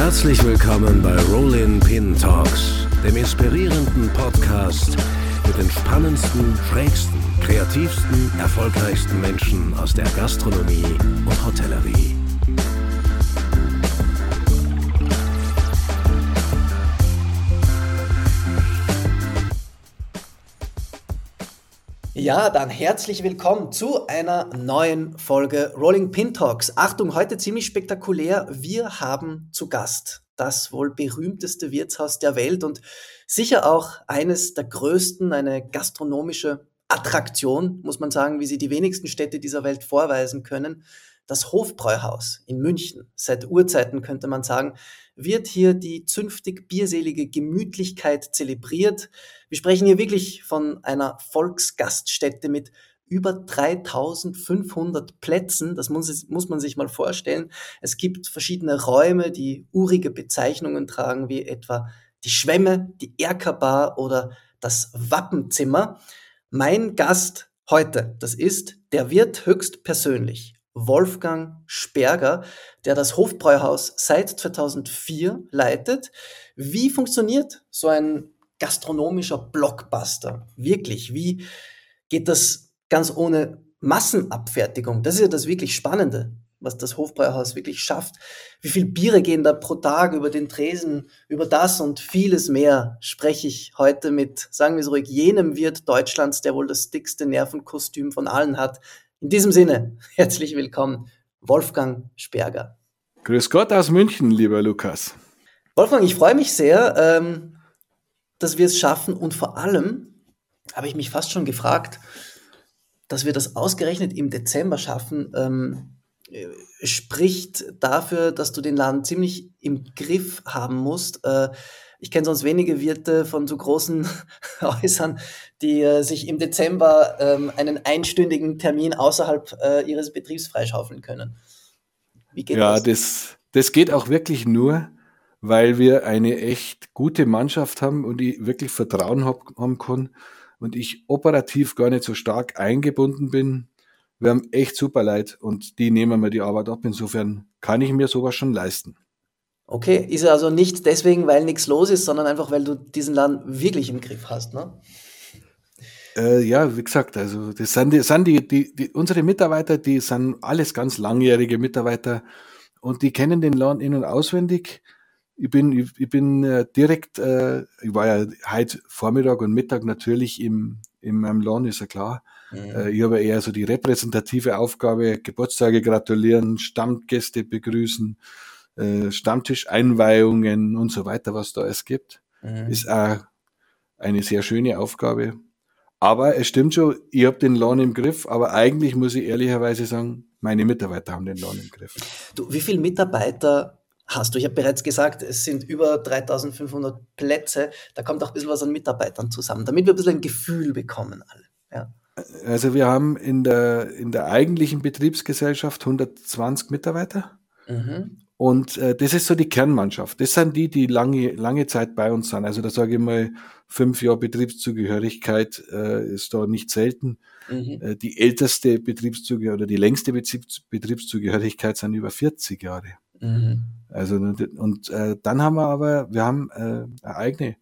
Herzlich willkommen bei Rollin Pin Talks, dem inspirierenden Podcast mit den spannendsten, schrägsten, kreativsten, erfolgreichsten Menschen aus der Gastronomie und Hotellerie. Ja, dann herzlich willkommen zu einer neuen Folge Rolling Pin Talks. Achtung, heute ziemlich spektakulär. Wir haben zu Gast das wohl berühmteste Wirtshaus der Welt und sicher auch eines der größten, eine gastronomische Attraktion, muss man sagen, wie sie die wenigsten Städte dieser Welt vorweisen können. Das Hofbräuhaus in München, seit Urzeiten könnte man sagen, wird hier die zünftig bierselige Gemütlichkeit zelebriert. Wir sprechen hier wirklich von einer Volksgaststätte mit über 3500 Plätzen. Das muss man sich mal vorstellen. Es gibt verschiedene Räume, die urige Bezeichnungen tragen, wie etwa die Schwemme, die Erkerbar oder das Wappenzimmer. Mein Gast heute, das ist der Wirt höchstpersönlich, Wolfgang Sperger, der das Hofbräuhaus seit 2004 leitet. Wie funktioniert so ein gastronomischer Blockbuster? Wirklich, wie geht das ganz ohne Massenabfertigung? Das ist ja das wirklich Spannende, was das Hofbräuhaus wirklich schafft. Wie viel Biere gehen da pro Tag über den Tresen? Über das und vieles mehr spreche ich heute mit, sagen wir es ruhig, jenem Wirt Deutschlands, der wohl das dickste Nervenkostüm von allen hat. In diesem Sinne, herzlich willkommen, Wolfgang Sperger. Grüß Gott aus München, lieber Lukas. Wolfgang, ich freue mich sehr, dass wir es schaffen und vor allem habe ich mich fast schon gefragt, dass wir das ausgerechnet im Dezember schaffen, spricht dafür, dass du den Laden ziemlich im Griff haben musst. Ich kenne sonst wenige Wirte von so großen Häusern, die sich im Dezember einen einstündigen Termin außerhalb ihres Betriebs freischaufeln können. Wie geht das? Ja, das geht auch wirklich nur, weil wir eine echt gute Mannschaft haben und ich wirklich Vertrauen haben kann und ich operativ gar nicht so stark eingebunden bin. Wir haben echt super Leute und die nehmen mir die Arbeit ab. Insofern kann ich mir sowas schon leisten. Okay, ist also nicht deswegen, weil nichts los ist, sondern einfach, weil du diesen Laden wirklich im Griff hast, ne? Ja, wie gesagt, also das sind unsere Mitarbeiter, die sind alles ganz langjährige Mitarbeiter und die kennen den Laden in- und auswendig. Ich bin direkt, ich war ja heute Vormittag und Mittag natürlich in meinem Laden, ist ja klar. Ich habe eher so die repräsentative Aufgabe, Geburtstage gratulieren, Stammgäste begrüßen, Stammtischeinweihungen und so weiter, was da alles gibt. Ist auch eine sehr schöne Aufgabe. Aber es stimmt schon, ich habe den Laden im Griff, aber eigentlich muss ich ehrlicherweise sagen, meine Mitarbeiter haben den Laden im Griff. Du, wie viele Mitarbeiter hast du? Ich habe bereits gesagt, es sind über 3500 Plätze. Da kommt auch ein bisschen was an Mitarbeitern zusammen, damit wir ein bisschen ein Gefühl bekommen alle. Ja. Also wir haben in der eigentlichen Betriebsgesellschaft 120 Mitarbeiter. Und das ist so die Kernmannschaft. Das sind die lange Zeit bei uns sind. Also da sage ich mal, 5 Jahre Betriebszugehörigkeit ist da nicht selten. Die älteste Betriebszugehörigkeit oder die längste Betriebszugehörigkeit sind über 40 Jahre. Also und dann haben wir haben eine eigene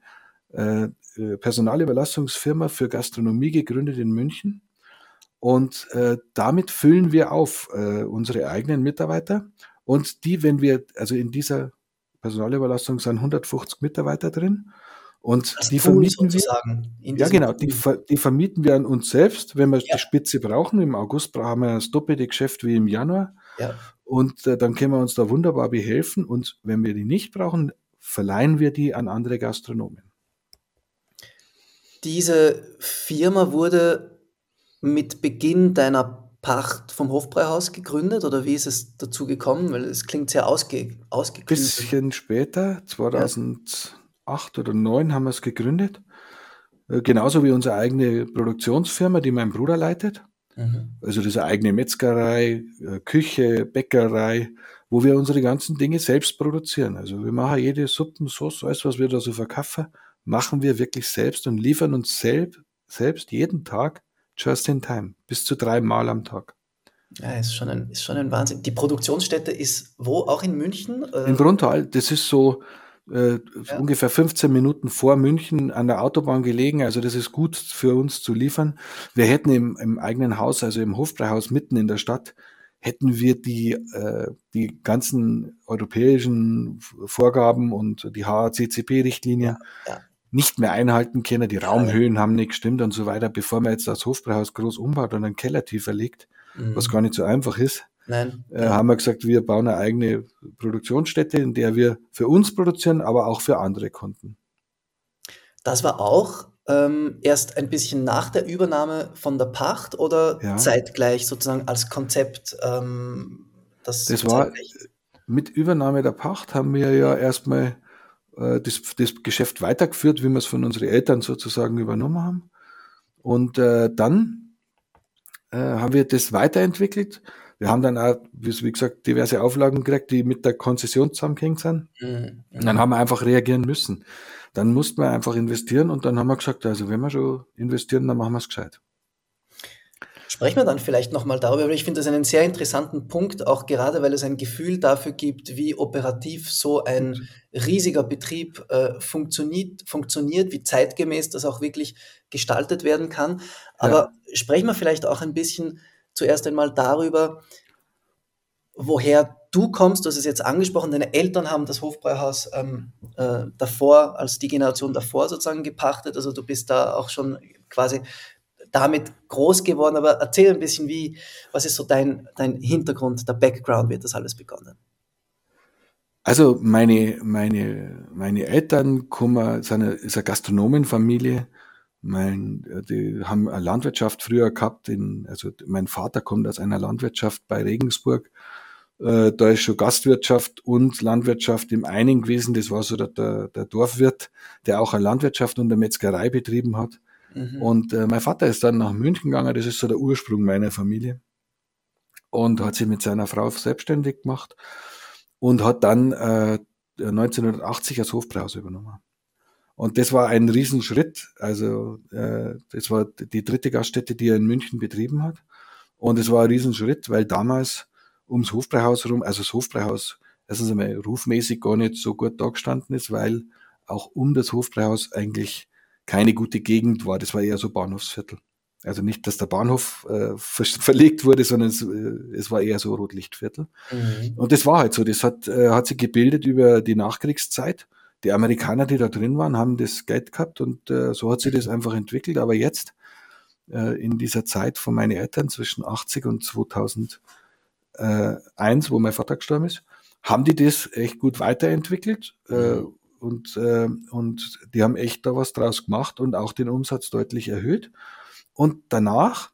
Personalüberlassungsfirma für Gastronomie gegründet in München. Und damit füllen wir auf unsere eigenen Mitarbeiter. Und also in dieser Personalüberlassung sind 150 Mitarbeiter drin. Und Das die Pool vermieten wir. sozusagen. Ja, genau, die vermieten wir an uns selbst, wenn wir die Spitze brauchen. Im August haben wir das doppelte Geschäft wie im Januar. Ja. Und dann können wir uns da wunderbar behelfen. Und wenn wir die nicht brauchen, verleihen wir die an andere Gastronomen. Diese Firma wurde mit Beginn deiner Pacht vom Hofbräuhaus gegründet oder wie ist es dazu gekommen? Weil es klingt sehr ausgeklügelt. Bisschen später, Ja. 2008 oder 2009 haben wir es gegründet. Genauso wie unsere eigene Produktionsfirma, die mein Bruder leitet. Also diese eigene Metzgerei, Küche, Bäckerei, wo wir unsere ganzen Dinge selbst produzieren. Also wir machen jede Suppen, Sauce, alles, was wir da so verkaufen, machen wir wirklich selbst und liefern uns selbst jeden Tag just in time, bis zu 3 Mal am Tag. Ja, ist schon ein Wahnsinn. Die Produktionsstätte ist wo? Auch in München? In Brunnthal, das ist so Ja. ungefähr 15 Minuten vor München an der Autobahn gelegen. Also das ist gut für uns zu liefern. Wir hätten im eigenen Haus, also im Hofbräuhaus mitten in der Stadt, hätten wir die ganzen europäischen Vorgaben und die HACCP-Richtlinien Ja. nicht mehr einhalten können. Die Ja. Raumhöhen haben nicht gestimmt und so weiter, bevor man jetzt das Hofbräuhaus groß umbaut und einen Keller tiefer legt, was gar nicht so einfach ist. Nein. Haben wir gesagt, wir bauen eine eigene Produktionsstätte, in der wir für uns produzieren, aber auch für andere Kunden. Das war auch erst ein bisschen nach der Übernahme von der Pacht oder Ja. zeitgleich sozusagen als Konzept? Das war mit Übernahme der Pacht, haben wir ja erstmal das Geschäft weitergeführt, wie wir es von unseren Eltern sozusagen übernommen haben. Und dann haben wir das weiterentwickelt. Wir haben dann auch, wie gesagt, diverse Auflagen gekriegt, die mit der Konzession zusammengehängt sind. Und dann haben wir einfach reagieren müssen. Dann mussten wir einfach investieren und dann haben wir gesagt, also wenn wir schon investieren, dann machen wir es gescheit. Sprechen wir dann vielleicht nochmal darüber, weil ich finde das einen sehr interessanten Punkt, auch gerade weil es ein Gefühl dafür gibt, wie operativ so ein riesiger Betrieb funktioniert, wie zeitgemäß das auch wirklich gestaltet werden kann. Aber sprechen wir vielleicht auch ein bisschen zuerst einmal darüber, woher du kommst. Du hast es jetzt angesprochen, deine Eltern haben das Hofbräuhaus davor, als die Generation davor sozusagen gepachtet. Also du bist da auch schon quasi damit groß geworden, aber erzähl ein bisschen, was ist so dein Hintergrund, der Background, wie hat das alles begonnen? Also meine Eltern ist eine Gastronomenfamilie. Die haben eine Landwirtschaft früher gehabt. Also mein Vater kommt aus einer Landwirtschaft bei Regensburg. Da ist schon Gastwirtschaft und Landwirtschaft im einen gewesen. Das war so der Dorfwirt, der auch eine Landwirtschaft und eine Metzgerei betrieben hat. Und mein Vater ist dann nach München gegangen, das ist so der Ursprung meiner Familie, und hat sich mit seiner Frau selbstständig gemacht und hat dann 1980 das Hofbräuhaus übernommen. Und das war ein Riesenschritt, also das war die dritte Gaststätte, die er in München betrieben hat, und es war ein Riesenschritt, weil damals ums Hofbräuhaus herum, also das Hofbräuhaus erstens einmal rufmäßig gar nicht so gut dagestanden ist, weil auch um das Hofbräuhaus eigentlich keine gute Gegend war. Das war eher so Bahnhofsviertel. Also nicht, dass der Bahnhof verlegt wurde, sondern es war eher so Rotlichtviertel. Und das war halt so. Das hat sich gebildet über die Nachkriegszeit. Die Amerikaner, die da drin waren, haben das Geld gehabt und so hat sich das einfach entwickelt. Aber jetzt, in dieser Zeit von meinen Eltern zwischen 80 und 2001, wo mein Vater gestorben ist, haben die das echt gut weiterentwickelt. Und die haben echt da was draus gemacht und auch den Umsatz deutlich erhöht. Und danach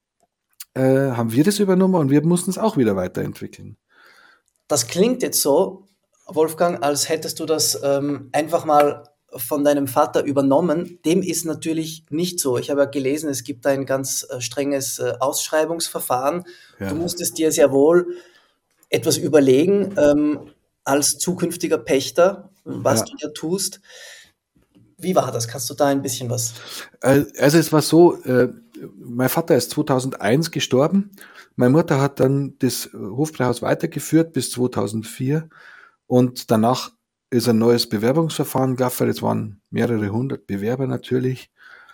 haben wir das übernommen und wir mussten es auch wieder weiterentwickeln. Das klingt jetzt so, Wolfgang, als hättest du das einfach mal von deinem Vater übernommen. Dem ist natürlich nicht so. Ich habe ja gelesen, es gibt ein ganz strenges Ausschreibungsverfahren. Ja. Du musstest dir sehr wohl etwas überlegen, als zukünftiger Pächter, was du da tust. Wie war das? Kannst du da ein bisschen was? Also es war so, mein Vater ist 2001 gestorben. Meine Mutter hat dann das Hofbräuhaus weitergeführt bis 2004 und danach ist ein neues Bewerbungsverfahren gelaufen. Es waren mehrere hundert Bewerber natürlich.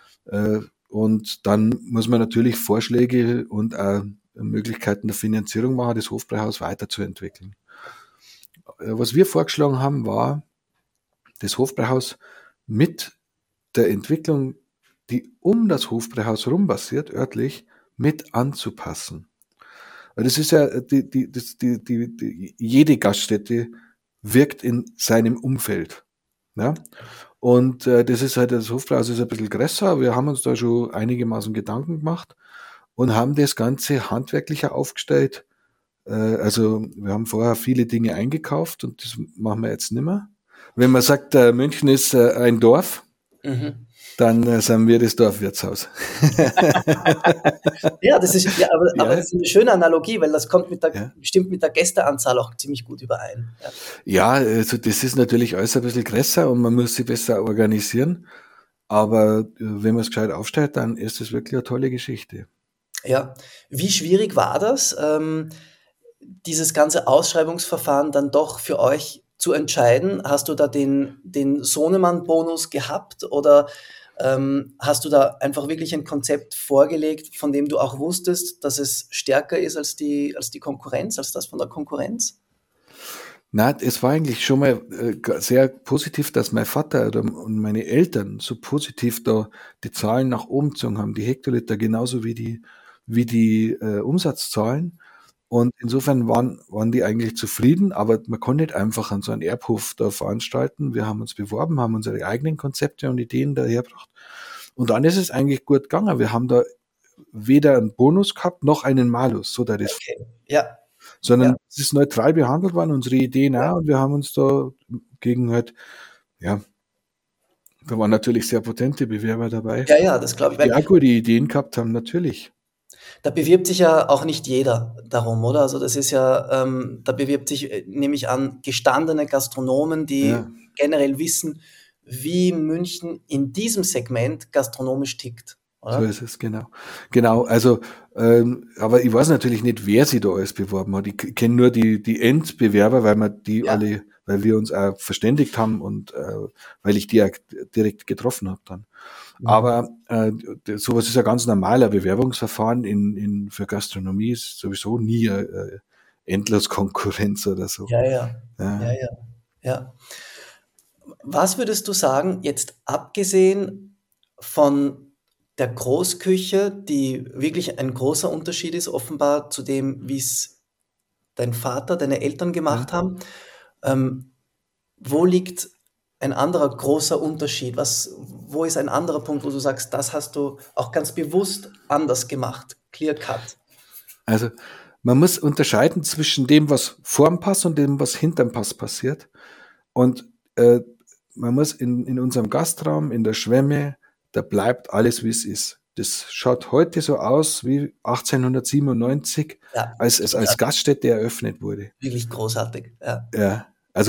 Und dann muss man natürlich Vorschläge und Möglichkeiten der Finanzierung machen, das Hofbräuhaus weiterzuentwickeln. Was wir vorgeschlagen haben, war, das Hofbräuhaus mit der Entwicklung, die um das Hofbräuhaus rum passiert, örtlich, mit anzupassen. Das ist ja, jede Gaststätte wirkt in seinem Umfeld. Ja? Und das ist halt, das Hofbräuhaus ist ein bisschen größer. Wir haben uns da schon einigermaßen Gedanken gemacht und haben das Ganze handwerklicher aufgestellt. Also wir haben vorher viele Dinge eingekauft und das machen wir jetzt nicht mehr. Wenn man sagt, München ist ein Dorf, dann sind wir das Dorfwirtshaus. Ja, das ist, aber das ist eine schöne Analogie, weil das kommt bestimmt mit der Gästeanzahl auch ziemlich gut überein. Ja, also das ist natürlich alles ein bisschen größer und man muss sich besser organisieren. Aber wenn man es gescheit aufstellt, dann ist das wirklich eine tolle Geschichte. Ja. Wie schwierig war das, dieses ganze Ausschreibungsverfahren dann doch für euch zu entscheiden? Hast du da den Sohnemann-Bonus gehabt oder hast du da einfach wirklich ein Konzept vorgelegt, von dem du auch wusstest, dass es stärker ist als die Konkurrenz, als das von der Konkurrenz? Na, es war eigentlich schon mal sehr positiv, dass mein Vater und meine Eltern so positiv da die Zahlen nach oben gezogen haben, die Hektoliter genauso wie die Umsatzzahlen. Und insofern waren die eigentlich zufrieden, aber man konnte nicht einfach an so einen Erbhof da veranstalten. Wir haben uns beworben, haben unsere eigenen Konzepte und Ideen dahergebracht. Und dann ist es eigentlich gut gegangen. Wir haben da weder einen Bonus gehabt, noch einen Malus, so da das, Okay. Ja, sondern ja, es ist neutral behandelt worden, unsere Ideen ja. auch, und wir haben uns da gegen halt, ja, da waren natürlich sehr potente Bewerber dabei, Ja, ja, das glaube ich, die weil auch gute Ideen gehabt haben, natürlich. da bewirbt sich ja auch nicht jeder darum, oder? Also das ist ja, da bewirbt sich, nehme ich an, gestandene Gastronomen, Ja, die generell wissen, wie München in diesem Segment gastronomisch tickt, so oder? ist es, genau. Genau, also, aber ich weiß natürlich nicht, wer sie da alles beworben hat. Ich kenne nur die Endbewerber, Ja. weil wir uns auch verständigt haben und weil ich die auch direkt getroffen habe dann. Mhm. Aber sowas ist ein ganz normaler Bewerbungsverfahren für Gastronomie, ist sowieso nie endlos Konkurrenz oder so. Ja, ja. Ja, Ja. ja. Ja. Was würdest du sagen, jetzt abgesehen von der Großküche, die wirklich ein großer Unterschied ist, offenbar zu dem, wie es dein Vater, deine Eltern gemacht Ja. haben, ähm, wo liegt ein anderer großer Unterschied? Wo ist ein anderer Punkt, wo du sagst, das hast du auch ganz bewusst anders gemacht? Clear cut. Also man muss unterscheiden zwischen dem, was vorm Pass und dem, was hinterm Pass passiert. Und man muss in unserem Gastraum, in der Schwemme, da bleibt alles, wie es ist. Das schaut heute so aus wie 1897, Ja, als es als großartig, Gaststätte eröffnet wurde. wirklich großartig. Ja, Ja. Also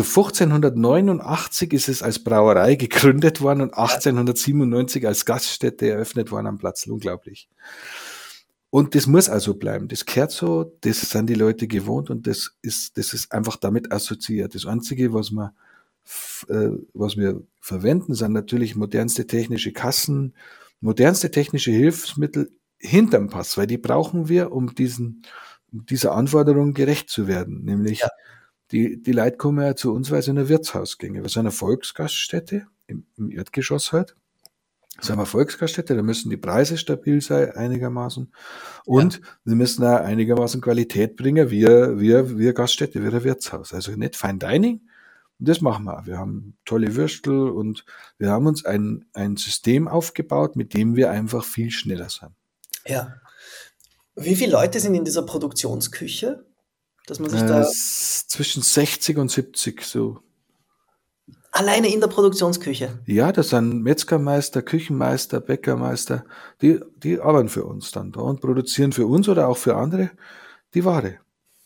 1589 ist es als Brauerei gegründet worden und ja, 1897 als Gaststätte eröffnet worden am Platz. Unglaublich. Und das muss also bleiben. Das gehört so, das sind die Leute gewohnt und das ist einfach damit assoziiert. Das Einzige, was wir verwenden, sind natürlich modernste technische Kassen, modernste technische Hilfsmittel hinterm Pass, weil die brauchen wir, um dieser Anforderung gerecht zu werden. ja, Nämlich die Leute kommen ja zu uns, weil sie in ein Wirtshaus gehen. Wir sind eine Volksgaststätte im Erdgeschoss halt. Das ist eine Volksgaststätte, da müssen die Preise stabil sein, einigermaßen. ja. Und wir müssen auch einigermaßen Qualität bringen, wie Gaststätte, wie ein Wirtshaus. Also nicht Fine Dining. Und das machen wir auch. Wir haben tolle Würstel und wir haben uns ein System aufgebaut, mit dem wir einfach viel schneller sind. Ja. Wie viele Leute sind in dieser Produktionsküche, dass man sich da Zwischen 60 und 70 so. alleine in der Produktionsküche? Ja, das sind Metzgermeister, Küchenmeister, Bäckermeister, die arbeiten für uns dann da und produzieren für uns oder auch für andere die Ware.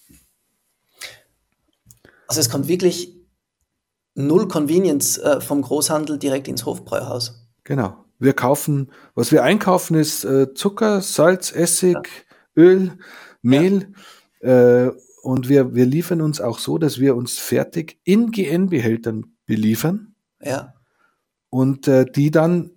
Also es kommt wirklich null Convenience vom Großhandel direkt ins Hofbräuhaus. Genau. Was wir einkaufen, ist Zucker, Salz, Ja, Essig, Öl, ja, Mehl. Und wir liefern uns auch so, dass wir uns fertig in GN-Behältern beliefern ja. und die dann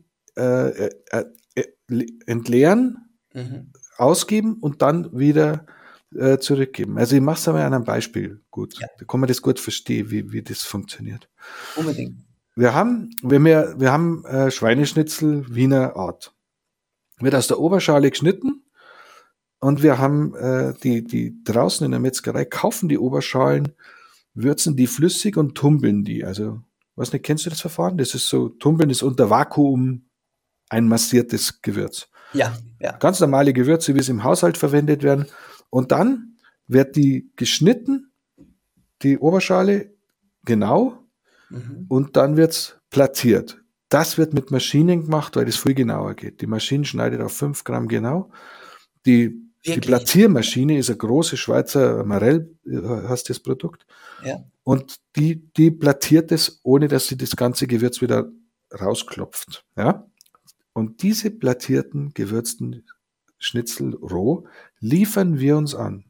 entleeren, Mhm. ausgeben und dann wieder zurückgeben. Also ich mache es einmal an einem Beispiel gut. Ja, Da kann man das gut verstehen, wie das funktioniert. unbedingt. Wir haben Schweineschnitzel Wiener Art. Wird aus der Oberschale geschnitten und wir haben die draußen in der Metzgerei kaufen die Oberschalen, würzen die flüssig und tumbeln die. Also, weiß nicht, kennst du das Verfahren? Das ist so, tumbeln ist unter Vakuum ein massiertes Gewürz. Ja, ja. Ganz normale Gewürze, wie sie im Haushalt verwendet werden. Und dann wird die geschnitten, die Oberschale, genau, Mhm. und dann wird's plattiert. Das wird mit Maschinen gemacht, weil das viel genauer geht. Die Maschine schneidet auf 5 Gramm genau. Die Wirklich. Platziermaschine ist eine große Schweizer Marell, heißt das Produkt. Ja, Und die plattiert es, ohne dass sie das ganze Gewürz wieder rausklopft. Ja? Und diese plattierten, gewürzten Schnitzel roh, liefern wir uns an.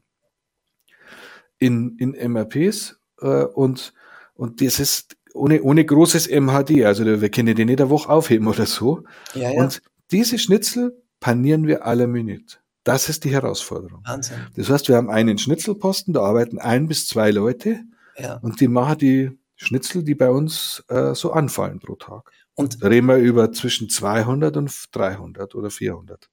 In MRPs und das ist ohne großes MHD, also wir können die nicht eine Woche aufheben oder so. Ja, ja. Und diese Schnitzel panieren wir à la minute. Das ist die Herausforderung. Wahnsinn. Das heißt, wir haben einen Schnitzelposten, da arbeiten 1 bis 2 Leute und die machen die Schnitzel, die bei uns so anfallen pro Tag. Und da reden wir über zwischen 200 und 300 oder 400.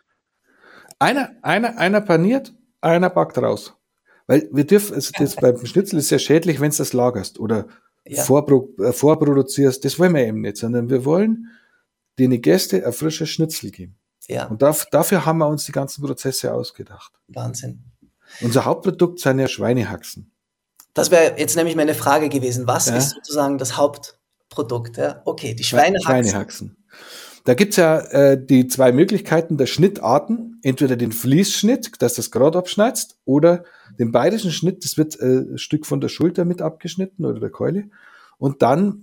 Einer paniert, einer backt raus. Weil wir dürfen, also das beim Schnitzel ist ja schädlich, wenn du das lagerst oder vorproduzierst. Das wollen wir eben nicht, sondern wir wollen den Gästen ein frisches Schnitzel geben. Ja. Und dafür haben wir uns die ganzen Prozesse ausgedacht. Wahnsinn. Unser Hauptprodukt sind ja Schweinehaxen. Das wäre jetzt nämlich meine Frage gewesen. Was ist sozusagen das Hauptprodukt? Ja? Okay, die Schweinehaxen. Da gibt's ja die 2 Möglichkeiten der Schnittarten. Entweder den Fließschnitt, dass das gerade abschneidest, oder den bayerischen Schnitt, das wird ein Stück von der Schulter mit abgeschnitten oder der Keule. Und dann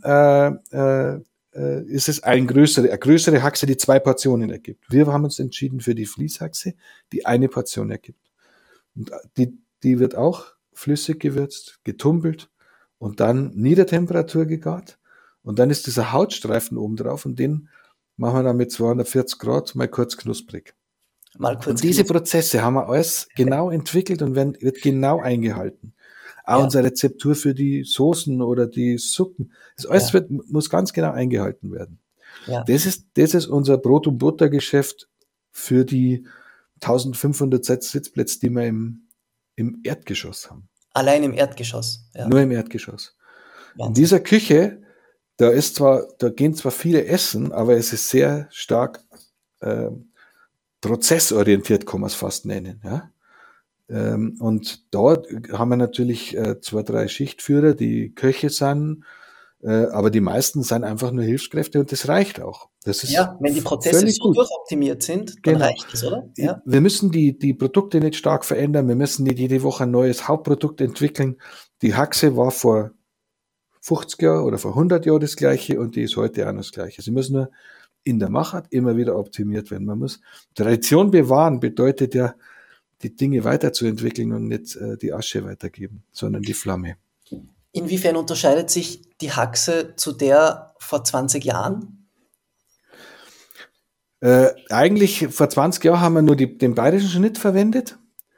ist es eine größere Haxe, die 2 Portionen ergibt. Wir haben uns entschieden für die Fließhaxe, die eine Portion ergibt. Und die wird auch flüssig gewürzt, getumbelt und dann Niedertemperatur gegart. Und dann ist dieser Hautstreifen oben drauf und den machen wir dann mit 240 Grad mal kurz knusprig. Und diese Prozesse haben wir alles genau entwickelt und wird genau eingehalten. Auch unsere Rezeptur für die Soßen oder die Suppen. Das alles muss ganz genau eingehalten werden. Ja. Das ist unser Brot- und Buttergeschäft für die 1500 Sitzplätze, die wir im Erdgeschoss haben. Allein im Erdgeschoss? Ja. Nur im Erdgeschoss. Wahnsinn. In dieser Küche, da gehen zwar viele essen, aber es ist sehr stark prozessorientiert, kann man es fast nennen. Ja? Und dort haben wir natürlich 2, 3 Schichtführer, die Köche sind, aber die meisten sind einfach nur Hilfskräfte und das reicht auch. Das ist wenn die Prozesse so durchoptimiert sind, dann reicht das, oder? Ja. Wir müssen die Produkte nicht stark verändern, wir müssen nicht jede Woche ein neues Hauptprodukt entwickeln. Die Haxe war vor 50 Jahren oder vor 100 Jahren das Gleiche und die ist heute auch noch das Gleiche. Sie müssen nur in der Machart immer wieder optimiert werden. Man muss Tradition bewahren, bedeutet ja, die Dinge weiterzuentwickeln und nicht die Asche weitergeben, sondern die Flamme. Inwiefern unterscheidet sich die Haxe zu der vor 20 Jahren? Eigentlich vor 20 Jahren haben wir nur den bayerischen Schnitt verwendet,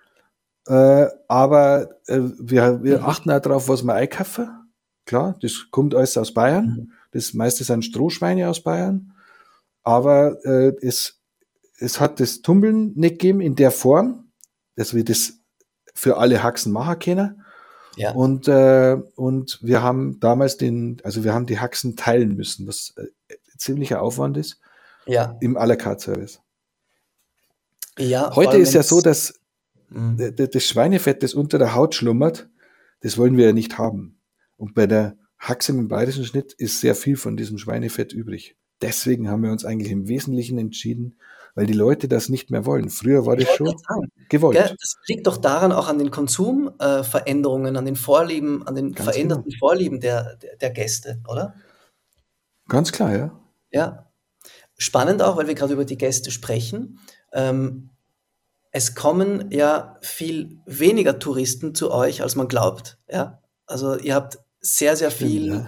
aber wir achten auch darauf, was wir einkaufen. Klar, das kommt alles aus Bayern. Das meiste sind Strohschweine aus Bayern. Aber es hat das Tumbeln nicht gegeben in der Form, dass wir das für alle Haxen machen können. Ja. Und wir haben damals wir haben die Haxen teilen müssen, was ziemlicher Aufwand ist, im à la carte Service. Ja, heute ist ja so, dass das Schweinefett, das unter der Haut schlummert, das wollen wir ja nicht haben. Und bei der Haxe mit dem bayerischen Schnitt ist sehr viel von diesem Schweinefett übrig. Deswegen haben wir uns eigentlich im Wesentlichen entschieden, weil die Leute das nicht mehr wollen. Früher war das schon gewollt. Das liegt doch daran auch an den Konsumveränderungen, an den Vorlieben, an den veränderten Vorlieben der Gäste, oder? Ganz klar, ja. Ja. Spannend auch, weil wir gerade über die Gäste sprechen. Es kommen ja viel weniger Touristen zu euch, als man glaubt. Ja? Also ihr habt sehr, sehr viel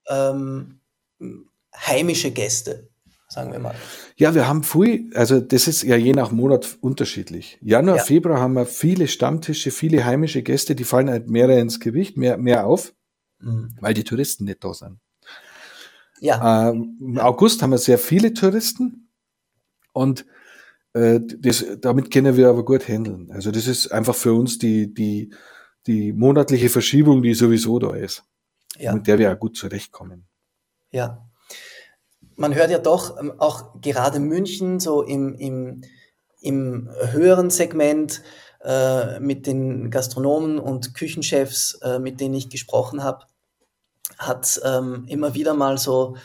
heimische Gäste, sagen wir mal. Ja, wir haben viel, also das ist ja je nach Monat unterschiedlich. Januar, Februar haben wir viele Stammtische, viele heimische Gäste, die fallen halt mehr ins Gewicht, mehr auf, weil die Touristen nicht da sind. Ja. Im August haben wir sehr viele Touristen und damit können wir aber gut handeln. Also das ist einfach für uns die monatliche Verschiebung, die sowieso da ist, mit der wir auch gut zurechtkommen. Ja. Man hört ja doch auch gerade München so im höheren Segment mit den Gastronomen und Küchenchefs, mit denen ich gesprochen habe, hat immer wieder mal so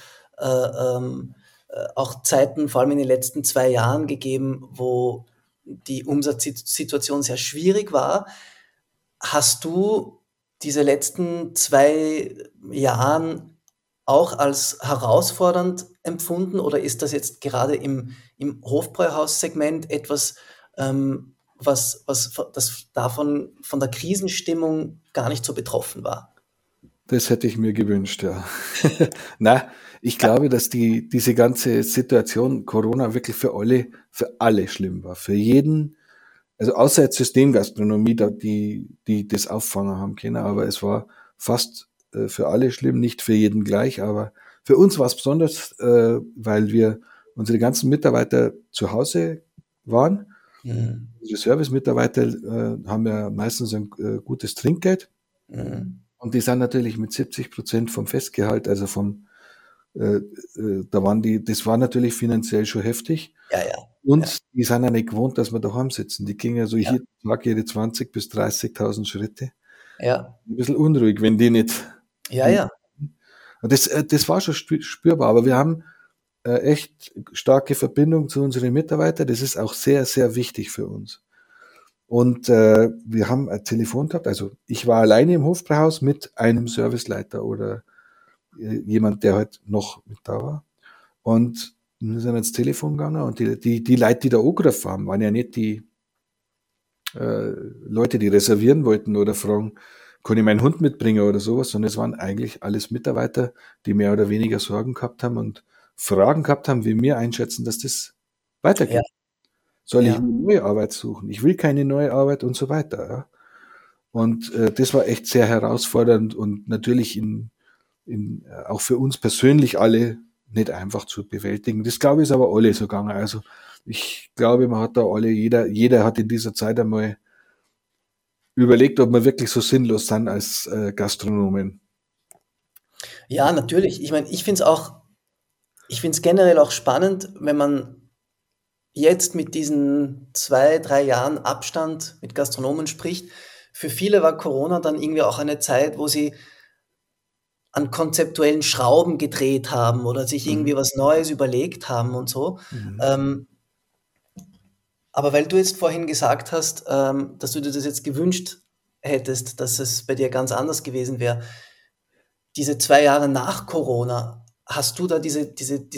auch Zeiten, vor allem in den letzten 2 Jahren gegeben, wo die Umsatzsituation sehr schwierig war. Hast du diese letzten 2 Jahren auch als herausfordernd empfunden oder ist das jetzt gerade im Hofbräuhaussegment etwas, das davon von der Krisenstimmung gar nicht so betroffen war. Das hätte ich mir gewünscht, ja. Na, ich glaube, dass diese ganze Situation Corona wirklich für alle schlimm war. Für jeden, also außer jetzt Systemgastronomie, die das auffangen haben können, aber es war fast für alle schlimm, nicht für jeden gleich, aber für uns war es besonders, weil wir unsere ganzen Mitarbeiter zu Hause waren. Mhm. Unsere Service-Mitarbeiter haben ja meistens ein gutes Trinkgeld. Mhm. Und die sind natürlich mit 70% vom Festgehalt, also das war natürlich finanziell schon heftig. Ja, ja. Und die sind ja nicht gewohnt, dass wir daheim sitzen. Die gingen ja so Ja. jeden Tag ihre 20.000 bis 30.000 Schritte. Ja. Ein bisschen unruhig, wenn die nicht. Ja, ja. Und das war schon spürbar, aber wir haben echt starke Verbindung zu unseren Mitarbeitern. Das ist auch sehr, sehr wichtig für uns. Und wir haben ein Telefon gehabt, also ich war alleine im Hofbräuhaus mit einem Serviceleiter oder jemand, der halt noch mit da war. Und wir sind ans Telefon gegangen und die Leute, die da angerufen haben, waren ja nicht die Leute, die reservieren wollten oder fragen, kann ich meinen Hund mitbringen oder sowas, sondern es waren eigentlich alles Mitarbeiter, die mehr oder weniger Sorgen gehabt haben und Fragen gehabt haben, wie wir einschätzen, dass das weitergeht. Ja. Soll ich Ja. eine neue Arbeit suchen? Ich will keine neue Arbeit und so weiter. Ja. Und das war echt sehr herausfordernd und natürlich auch für uns persönlich alle nicht einfach zu bewältigen. Das glaube ich ist aber alle so gegangen. Also ich glaube, man hat da jeder hat in dieser Zeit einmal überlegt, ob wir wirklich so sinnlos sind als Gastronomen. Ja, natürlich. Ich meine, ich finde es generell auch spannend, wenn man jetzt mit diesen 2, 3 Jahren Abstand mit Gastronomen spricht. Für viele war Corona dann irgendwie auch eine Zeit, wo sie an konzeptuellen Schrauben gedreht haben oder sich irgendwie was Neues überlegt haben und so. Aber weil du jetzt vorhin gesagt hast, dass du dir das jetzt gewünscht hättest, dass es bei dir ganz anders gewesen wäre, diese 2 Jahre nach Corona, hast du da diese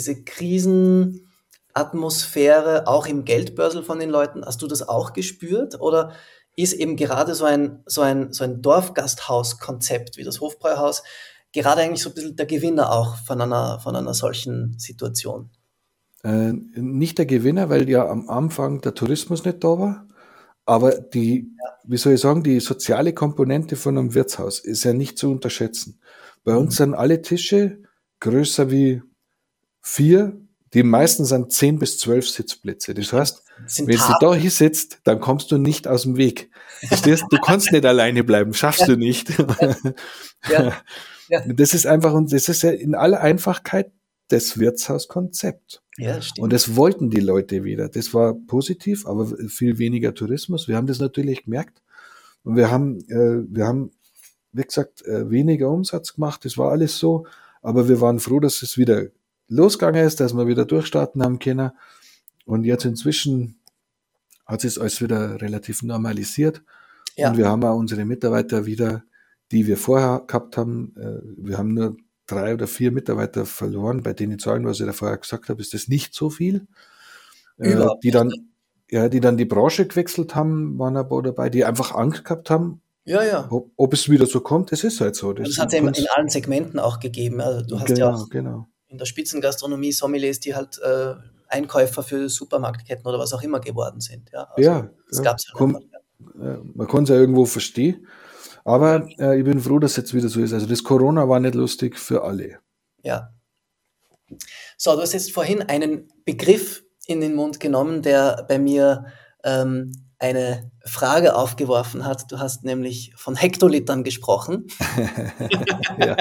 Krisenatmosphäre auch im Geldbörsel von den Leuten, hast du das auch gespürt? Oder ist eben gerade so ein Dorfgasthaus-Konzept wie das Hofbräuhaus gerade eigentlich so ein bisschen der Gewinner auch von einer solchen Situation? Nicht der Gewinner, weil ja am Anfang der Tourismus nicht da war, aber wie soll ich sagen, die soziale Komponente von einem Wirtshaus ist ja nicht zu unterschätzen. Bei uns sind alle Tische größer wie 4, die meisten sind 10 bis 12 Sitzplätze. Das heißt, wenn du da hier sitzt, dann kommst du nicht aus dem Weg. Verstehst? Du kannst nicht alleine bleiben, schaffst du nicht. Ja. Das ist einfach, und das ist ja in aller Einfachkeit das Wirtshauskonzept. Ja, stimmt. Und das wollten die Leute wieder. Das war positiv, aber viel weniger Tourismus. Wir haben das natürlich gemerkt. Und wir haben, wie gesagt, weniger Umsatz gemacht. Das war alles so. Aber wir waren froh, dass es wieder losgegangen ist, dass wir wieder durchstarten haben können. Und jetzt inzwischen hat sich alles wieder relativ normalisiert. Ja. Und wir haben auch unsere Mitarbeiter wieder, die wir vorher gehabt haben. Wir haben nur 3 oder 4 Mitarbeiter verloren. Bei den Zahlen, was ich da vorher gesagt habe, ist das nicht so viel. Die dann die Branche gewechselt haben, waren ein paar dabei, die einfach Angst gehabt haben. Ja. Ob es wieder so kommt, das ist halt so. Das hat es ja in allen Segmenten auch gegeben. Also du hast ja auch in der Spitzengastronomie Sommeliers, die halt Einkäufer für Supermarktketten oder was auch immer geworden sind. Ja, also das gab es halt einfach. Man kann es ja irgendwo verstehen. Aber ich bin froh, dass es jetzt wieder so ist. Also das Corona war nicht lustig für alle. Ja. So, du hast jetzt vorhin einen Begriff in den Mund genommen, der bei mir eine Frage aufgeworfen hat. Du hast nämlich von Hektolitern gesprochen. Ja.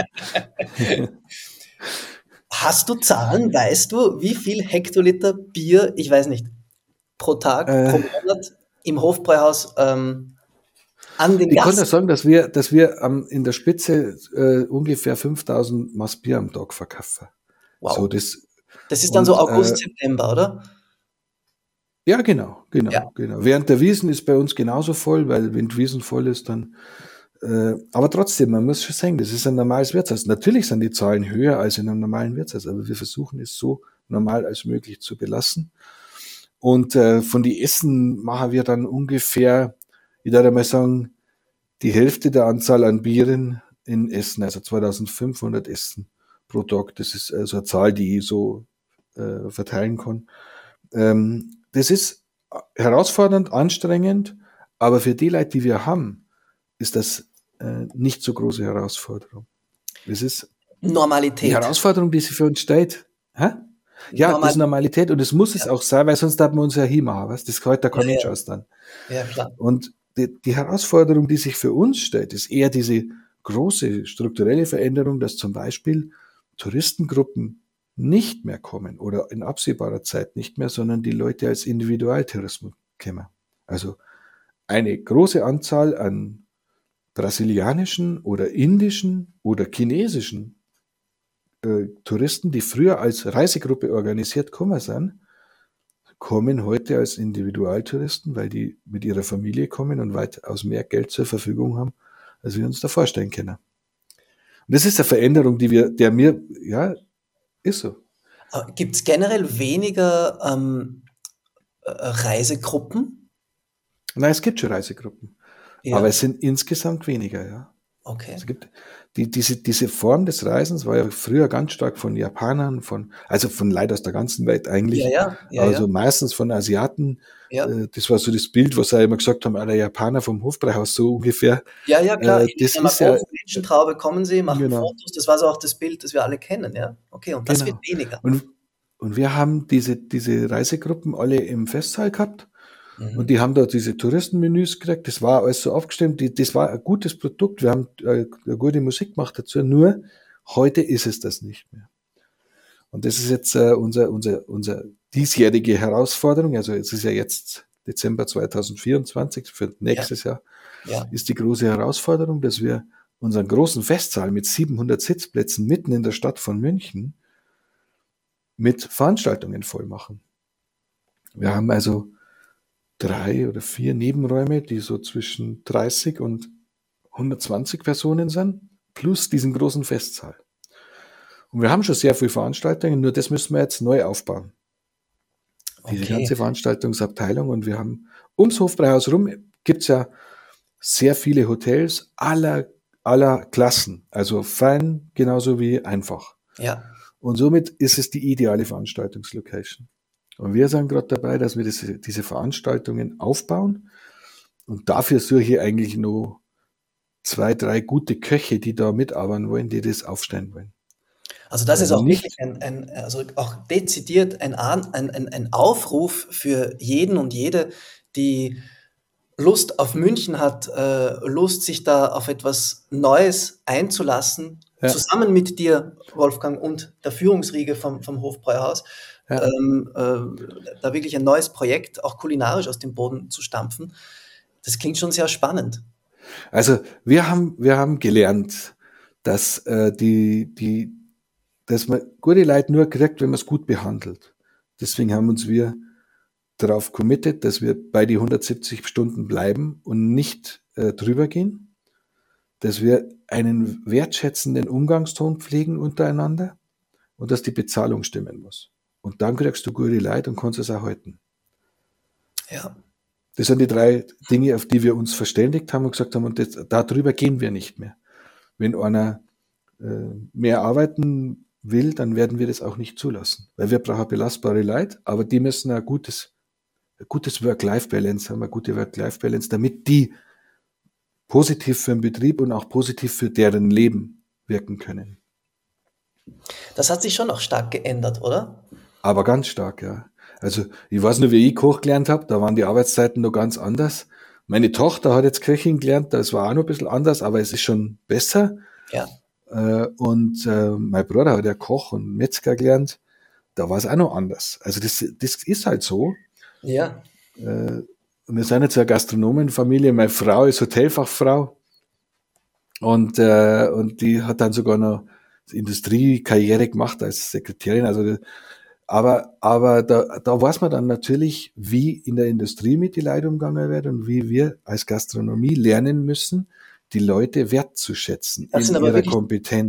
Hast du Zahlen? Weißt du, wie viel Hektoliter Bier, ich weiß nicht, pro Tag, pro Monat im Hofbräuhaus an den Gast? Ich kann ja sagen, dass wir in der Spitze ungefähr 5.000 Maß Bier am Tag verkaufen. Wow. So, das ist dann so August, September, oder? Ja, genau. Ja. Während der Wiesn ist bei uns genauso voll, weil wenn die Wiesn voll ist, dann aber trotzdem, man muss schon sagen, das ist ein normales Wirtshaus. Natürlich sind die Zahlen höher als in einem normalen Wirtshaus, aber wir versuchen es so normal als möglich zu belassen. Und von die Essen machen wir dann ungefähr, ich würde mal sagen, die Hälfte der Anzahl an Bieren in Essen, also 2500 Essen pro Tag. Das ist also eine Zahl, die ich so verteilen kann. Das ist herausfordernd, anstrengend, aber für die Leute, die wir haben, ist das nicht so große Herausforderung. Das ist Normalität. Die Herausforderung, die sich für uns stellt. Hä? Ja, das ist Normalität und das muss es auch sein, weil sonst darf man uns ja hinmachen. Was? Das kann halt kein Mensch aus dann. Ja, klar. Und die Herausforderung, die sich für uns stellt, ist eher diese große strukturelle Veränderung, dass zum Beispiel Touristengruppen nicht mehr kommen oder in absehbarer Zeit nicht mehr, sondern die Leute als Individualtourismus kommen. Also eine große Anzahl an brasilianischen oder indischen oder chinesischen Touristen, die früher als Reisegruppe organisiert gekommen sind, kommen heute als Individualtouristen, weil die mit ihrer Familie kommen und weitaus mehr Geld zur Verfügung haben, als wir uns da vorstellen können. Und das ist eine Veränderung, ist so. Gibt es generell weniger Reisegruppen? Nein, es gibt schon Reisegruppen, aber es sind insgesamt weniger, ja. Okay. Es gibt diese Form des Reisens war ja früher ganz stark von Japanern, von Leuten aus der ganzen Welt eigentlich, also meistens von Asiaten. Ja. Das war so das Bild, was sie immer gesagt haben, der Japaner vom Hofbräuhaus, so ungefähr. Ja, klar. Das ist ja Menschentraube kommen sie, machen Fotos. Das war so auch das Bild, das wir alle kennen, ja. Okay, und das wird weniger. Und wir haben diese Reisegruppen alle im Festsaal gehabt. Und die haben da diese Touristenmenüs gekriegt, das war alles so aufgestimmt, das war ein gutes Produkt, wir haben eine gute Musik gemacht dazu, nur heute ist es das nicht mehr. Und das ist jetzt unser diesjährige Herausforderung, also es ist ja jetzt Dezember 2024, für nächstes Jahr ist die große Herausforderung, dass wir unseren großen Festsaal mit 700 Sitzplätzen mitten in der Stadt von München mit Veranstaltungen voll machen. Wir haben also 3 oder 4 Nebenräume, die so zwischen 30 und 120 Personen sind, plus diesen großen Festsaal. Und wir haben schon sehr viele Veranstaltungen, nur das müssen wir jetzt neu aufbauen. Diese ganze Veranstaltungsabteilung, und wir haben ums Hofbräuhaus rum gibt's ja sehr viele Hotels aller Klassen, also fein genauso wie einfach. Ja. Und somit ist es die ideale Veranstaltungslocation. Und wir sind gerade dabei, dass wir diese Veranstaltungen aufbauen. Und dafür suche ich eigentlich noch 2, 3 gute Köche, die da mitarbeiten wollen, die das aufstellen wollen. Also das ist auch wirklich also auch dezidiert ein Aufruf für jeden und jede, die Lust auf München hat, Lust, sich da auf etwas Neues einzulassen, zusammen mit dir, Wolfgang, und der Führungsriege vom Hofbräuhaus, da wirklich ein neues Projekt, auch kulinarisch aus dem Boden zu stampfen. Das klingt schon sehr spannend. Also wir haben gelernt, dass dass man gute Leute nur kriegt, wenn man es gut behandelt. Deswegen haben uns wir darauf committed, dass wir bei die 170 Stunden bleiben und nicht drüber gehen, dass wir einen wertschätzenden Umgangston pflegen untereinander und dass die Bezahlung stimmen muss. Und dann kriegst du gute Leute und kannst es auch halten. Ja. Das sind die 3 Dinge, auf die wir uns verständigt haben und gesagt haben, und darüber gehen wir nicht mehr. Wenn einer mehr arbeiten will, dann werden wir das auch nicht zulassen. Weil wir brauchen belastbare Leute, aber die müssen ein gutes Work-Life-Balance haben, eine gute Work-Life-Balance, damit die positiv für den Betrieb und auch positiv für deren Leben wirken können. Das hat sich schon auch stark geändert, oder? Aber ganz stark, ja. Also ich weiß nur, wie ich Koch gelernt habe, da waren die Arbeitszeiten noch ganz anders. Meine Tochter hat jetzt Köchin gelernt, das war auch noch ein bisschen anders, aber es ist schon besser. Ja. Und mein Bruder hat ja Koch und Metzger gelernt, da war es auch noch anders. Also das ist halt so. Ja. Wir sind jetzt eine Gastronomenfamilie, meine Frau ist Hotelfachfrau und die hat dann sogar noch Industriekarriere gemacht als Sekretärin, also aber da weiß man dann natürlich, wie in der Industrie mit den Leuten umgegangen wird und wie wir als Gastronomie lernen müssen, die Leute wertzuschätzen in ihrer Kompetenz.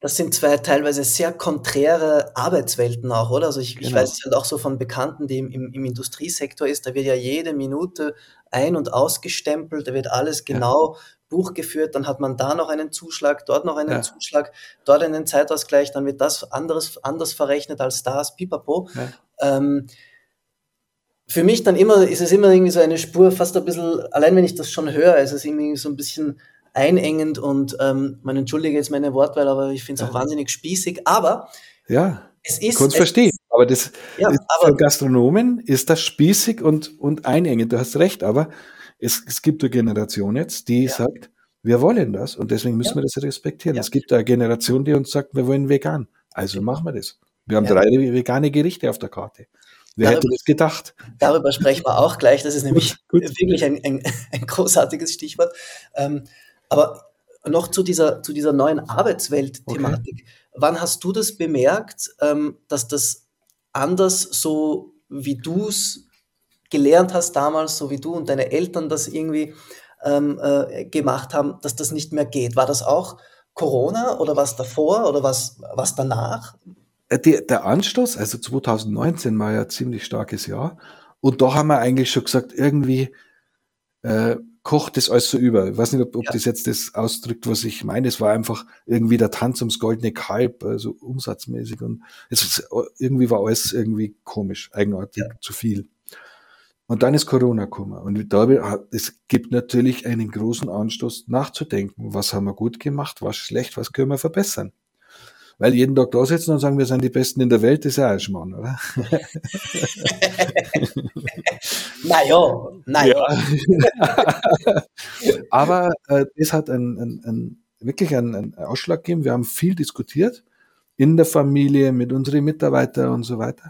Das sind zwei teilweise sehr konträre Arbeitswelten auch, oder? Also ich Genau. weiß es halt auch so von Bekannten, die im Industriesektor ist, da wird ja jede Minute ein- und ausgestempelt, da wird alles Ja, genau buchgeführt, dann hat man da noch einen Zuschlag, dort noch einen ja, Zuschlag, dort einen Zeitausgleich, dann wird das anders verrechnet als das, pipapo. ja. Ähm, für mich dann immer, ist es immer irgendwie so eine Spur, fast ein bisschen, allein wenn ich das schon höre, ist es irgendwie so ein bisschen einengend und man entschuldige jetzt meine Wortwahl, aber ich finde es auch Ja. wahnsinnig spießig. Aber Ja, es ich kann es ist, verstehen. Aber das ja, für aber Gastronomen ist das spießig und einengend. Du hast recht, aber es gibt eine Generation jetzt, die ja, sagt, wir wollen das und deswegen müssen ja, wir das respektieren. ja, Es gibt eine Generation, die uns sagt, wir wollen vegan. Also machen genau, wir das. Wir haben ja. 3 vegane Gerichte auf der Karte. Wer hätte Darüber, das gedacht? darüber sprechen wir auch gleich. Das ist Gut, nämlich gut. wirklich ein großartiges Stichwort. Ähm, aber noch zu dieser neuen Okay. Arbeitswelt-Thematik. Wann hast du das bemerkt, dass das anders so, wie du es gelernt hast damals, so wie du und deine Eltern das irgendwie gemacht haben, dass das nicht mehr geht? War das auch Corona oder was davor oder was danach? Der Anstoß, also 2019 war ja ein ziemlich starkes Jahr. Und da haben wir eigentlich schon gesagt, irgendwie kocht das alles so über. Ich weiß nicht, ob Ja, das jetzt das ausdrückt, was ich meine. Es war einfach irgendwie der Tanz ums goldene Kalb, also umsatzmäßig. Und irgendwie war alles irgendwie komisch, eigenartig, ja. zu viel. Und dann ist Corona gekommen. Und es gibt natürlich einen großen Anstoß nachzudenken. Was haben wir gut gemacht? Was schlecht? Was können wir verbessern? Weil jeden Tag da sitzen und sagen, wir sind die Besten in der Welt, ist ja ein Schmarrn, oder? Ja. Na ja. Aber es hat wirklich einen Ausschlag gegeben. Wir haben viel diskutiert in der Familie, mit unseren Mitarbeitern und so weiter.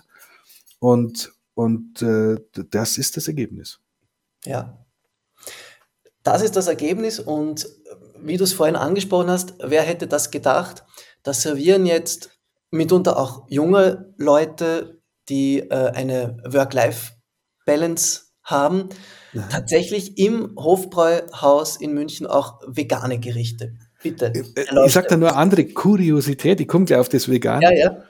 Und das ist das Ergebnis. Ja, das ist das Ergebnis und wie du es vorhin angesprochen hast, wer hätte das gedacht? Da servieren jetzt mitunter auch junge Leute, die eine Work-Life-Balance haben, Aha. tatsächlich im Hofbräuhaus in München auch vegane Gerichte. Bitte, Ich sage da erleuchte nur eine uns. andere Kuriosität, die kommt ja auf das Ja, Vegan. ja,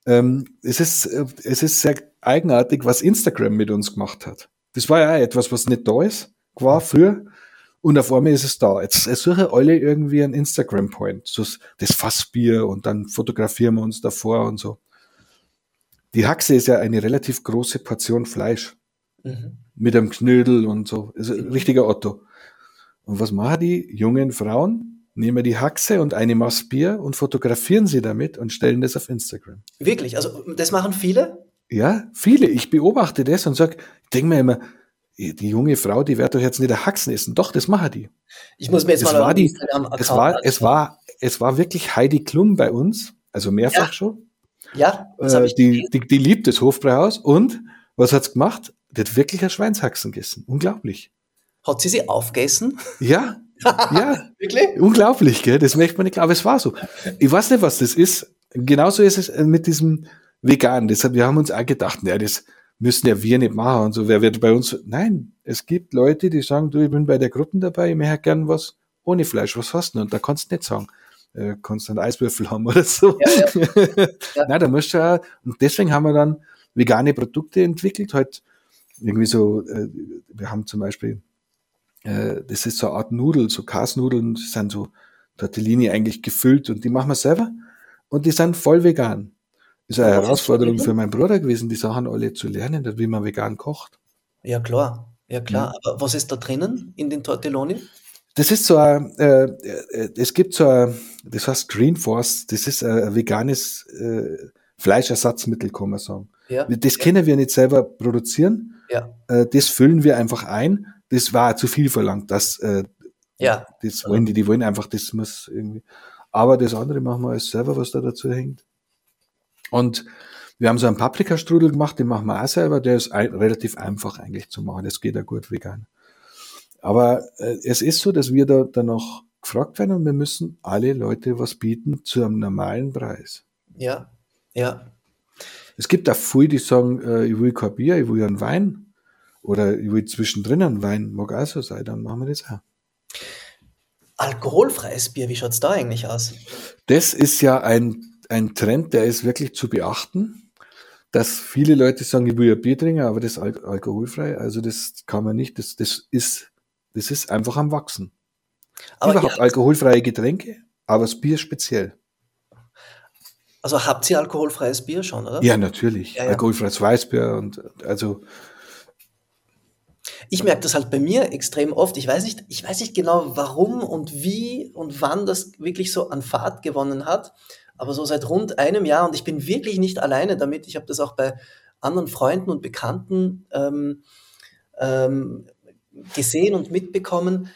Es ist sehr eigenartig, was Instagram mit uns gemacht hat. Das war ja auch etwas, was nicht da ist, war früher. Und auf einmal ist es da. Jetzt suchen alle irgendwie einen Instagram-Point. So das Fassbier und dann fotografieren wir uns davor und so. Die Haxe ist ja eine relativ große Portion Fleisch. mhm. Mit einem Knödel und so. Also ein Mhm. richtiger Otto. Und was machen die jungen Frauen? Nehmen die Haxe und eine Maß Bier und fotografieren sie damit und stellen das auf Instagram. Wirklich, also das machen viele? Ja, viele. Ich beobachte das und sag, ich denke mir immer, die junge Frau, die wird doch jetzt nicht ein Haxen essen. Doch, das machen die. Ich muss mir jetzt Das mal war euren die, Instagram-Account anschauen. es war wirklich Heidi Klum bei uns, also Ja, mehrfach schon. ja, das habe ich gelesen. Die liebt das Hofbräuhaus und was hat's gemacht? Die hat wirklich ein Schweinshaxen gegessen. Unglaublich. Hat sie aufgegessen? Ja, ja, Wirklich? unglaublich, gell? Das möchte man nicht glauben, aber es war so. Ich weiß nicht, was das ist. Genauso ist es mit diesem Vegan. Deshalb, wir haben uns auch gedacht, naja, das müssen ja wir nicht machen und so. Wer wird bei uns? Nein, es gibt Leute, die sagen, du, ich bin bei der Gruppe dabei, ich möchte gern was ohne Fleisch. Was hast du denn? Und da kannst du nicht sagen, kannst du einen Eiswürfel haben oder so. Ja, ja, ja. Nein, da musst du auch, und deswegen haben wir dann vegane Produkte entwickelt, halt irgendwie so, wir haben zum Beispiel das ist so eine Art Nudel, so Kasnudeln, die sind so Tortellini eigentlich gefüllt und die machen wir selber und die sind voll vegan. Ist eine Und was ist da Herausforderung für drinnen? meinen Bruder gewesen, die Sachen alle zu lernen, wie man vegan kocht. Ja, klar. Ja, klar. Mhm. Aber was ist da drinnen in den Tortelloni? Das ist so es gibt so das heißt Green Force, das ist ein veganes Fleischersatzmittel, kann man sagen. Ja, Das ja, können wir nicht selber produzieren, ja, das füllen wir einfach ein. Das war zu viel verlangt, ja. das Also, wollen die wollen einfach, das muss irgendwie. Aber das andere machen wir alles selber, was da dazu hängt. Und wir haben so einen Paprikastrudel gemacht, den machen wir auch selber, der ist relativ einfach eigentlich zu machen, das geht ja gut vegan. Aber es ist so, dass wir da noch gefragt werden und wir müssen alle Leute was bieten zu einem normalen Preis. ja, ja. Es gibt auch viele, die sagen, ich will kein Bier, ich will einen Wein oder ich will zwischendrin einen Wein, mag auch so sein, dann machen wir das auch. Alkoholfreies Bier, wie schaut es da eigentlich aus? Das ist ja ein Trend, der ist wirklich zu beachten, dass viele Leute sagen, ich will ja Bier trinken, aber das ist alkoholfrei. Also das kann man nicht, das ist einfach am Wachsen. Aber Überhaupt alkoholfreie Getränke, aber das Bier speziell. Also habt ihr alkoholfreies Bier schon, oder? Ja, natürlich. Ja, ja. Alkoholfreies Weißbier und also. Ich merke das halt bei mir extrem oft. Ich weiß nicht genau, warum und wie und wann das wirklich so an Fahrt gewonnen hat, aber so seit rund einem Jahr, und ich bin wirklich nicht alleine damit. Ich habe das auch bei anderen Freunden und Bekannten ähm, gesehen und mitbekommen,